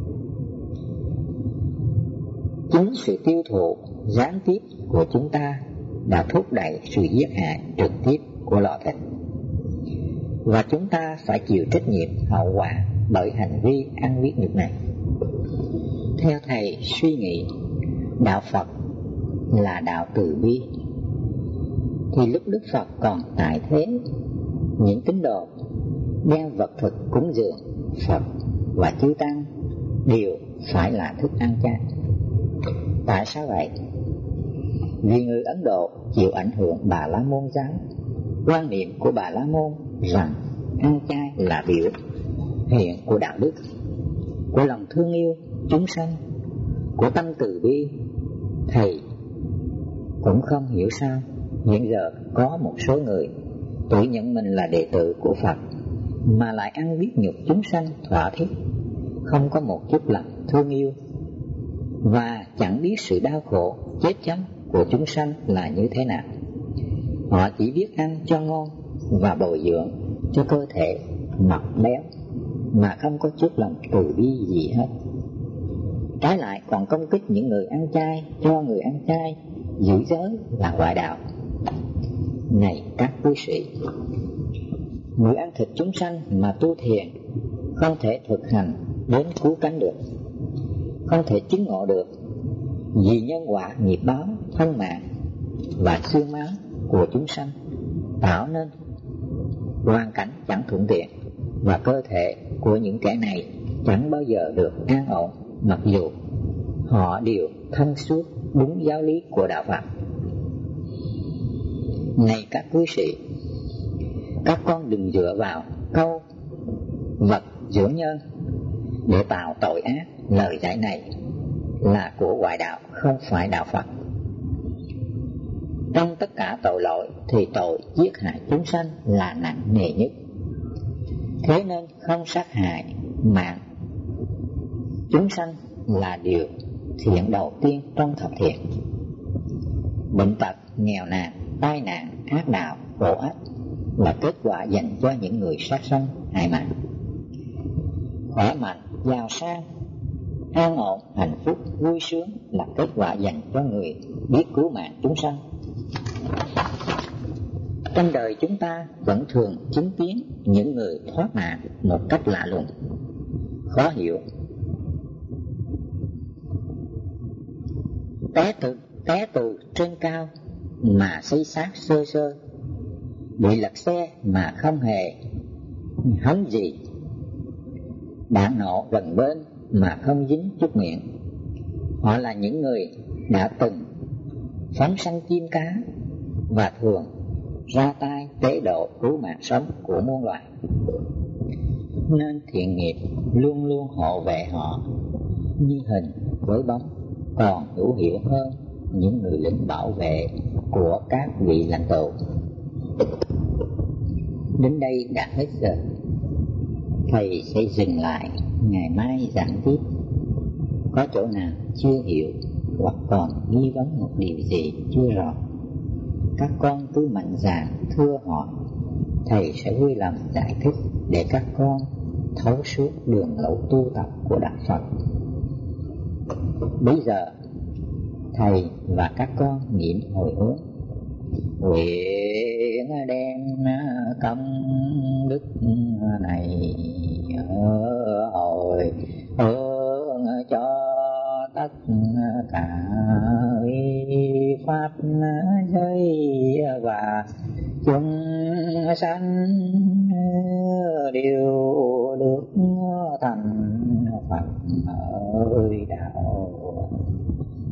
Chính sự tiêu thụ gián tiếp của chúng ta đã thúc đẩy sự giết hại trực tiếp của lò thịt, và chúng ta phải chịu trách nhiệm hậu quả bởi hành vi ăn huyết nhục này. Theo thầy suy nghĩ, đạo Phật là đạo từ bi, thì lúc Đức Phật còn tại thế, những tín đồ đem vật thực cúng dường Phật và chư tăng đều phải là thức ăn chay. Tại sao vậy? Vì người Ấn Độ chịu ảnh hưởng Bà La Môn giáo. Quan niệm của Bà La Môn rằng ăn chay là biểu hiện của đạo đức, của lòng thương yêu chúng sanh, của tâm từ bi. Thầy cũng không hiểu sao hiện giờ có một số người tự nhận mình là đệ tử của Phật mà lại ăn huyết nhục chúng sanh thỏa thích, không có một chút lòng thương yêu, và chẳng biết sự đau khổ chết chóc của chúng sanh là như thế nào. Họ chỉ biết ăn cho ngon và bồi dưỡng cho cơ thể mập béo, mà không có chút lòng từ bi gì hết. Trái lại còn công kích những người ăn chay, cho người ăn chay giữ giới là ngoại đạo. Này các quý sĩ, người ăn thịt chúng sanh mà tu thiền không thể thực hành đến cứu cánh được, không thể chứng ngộ được, vì nhân quả nghiệp báo thân mạng và xương máu của chúng sanh tạo nên hoàn cảnh chẳng thuận tiện, và cơ thể của những kẻ này chẳng bao giờ được an ổn, mặc dù họ đều thông suốt đúng giáo lý của đạo Phật. Này các quý sĩ, các con đừng dựa vào câu vật dưỡng nhân để tạo tội ác. Lời giải này là của ngoại đạo, không phải đạo Phật. Trong tất cả tội lỗi thì tội giết hại chúng sanh là nặng nề nhất. Thế nên không sát hại mạng chúng sanh là điều thiện đầu tiên trong thập thiện. Bệnh tật, nghèo nạn, tai nạn, ác đạo, khổ ách là kết quả dành cho những người sát sanh hại mạng. Khỏe mạnh, giàu sang, an ổn, hạnh phúc, vui sướng là kết quả dành cho người biết cứu mạng chúng sanh. Trong đời chúng ta vẫn thường chứng kiến những người thoát nạn một cách lạ lùng, khó hiểu. Té từ trên cao mà xây xác sơ sơ, bị lật xe mà không hề hấn gì, đạn nổ gần bên mà không dính chút miệng. Họ là những người đã từng phóng sanh chim cá và thường ra tay tế độ cứu mạng sống của muôn loài, nên thiện nghiệp luôn luôn hộ vệ họ như hình với bóng, còn hữu hiệu hơn những người lính bảo vệ của các vị lãnh tụ. Đến đây đã hết giờ, thầy sẽ dừng lại, ngày mai giảng tiếp. Có chỗ nào chưa hiểu hoặc còn nghi vấn một điều gì chưa rõ, các con cứ mạnh dạn thưa hỏi, thầy sẽ vui lòng giải thích để các con thấu suốt đường lối tu tập của Đạo Phật. Bây giờ thầy và các con niệm hồi hướng, nguyện đem công đức này hồi hướng cho tất cả pháp giới và chúng sanh đều được thành Phật ơi đạo.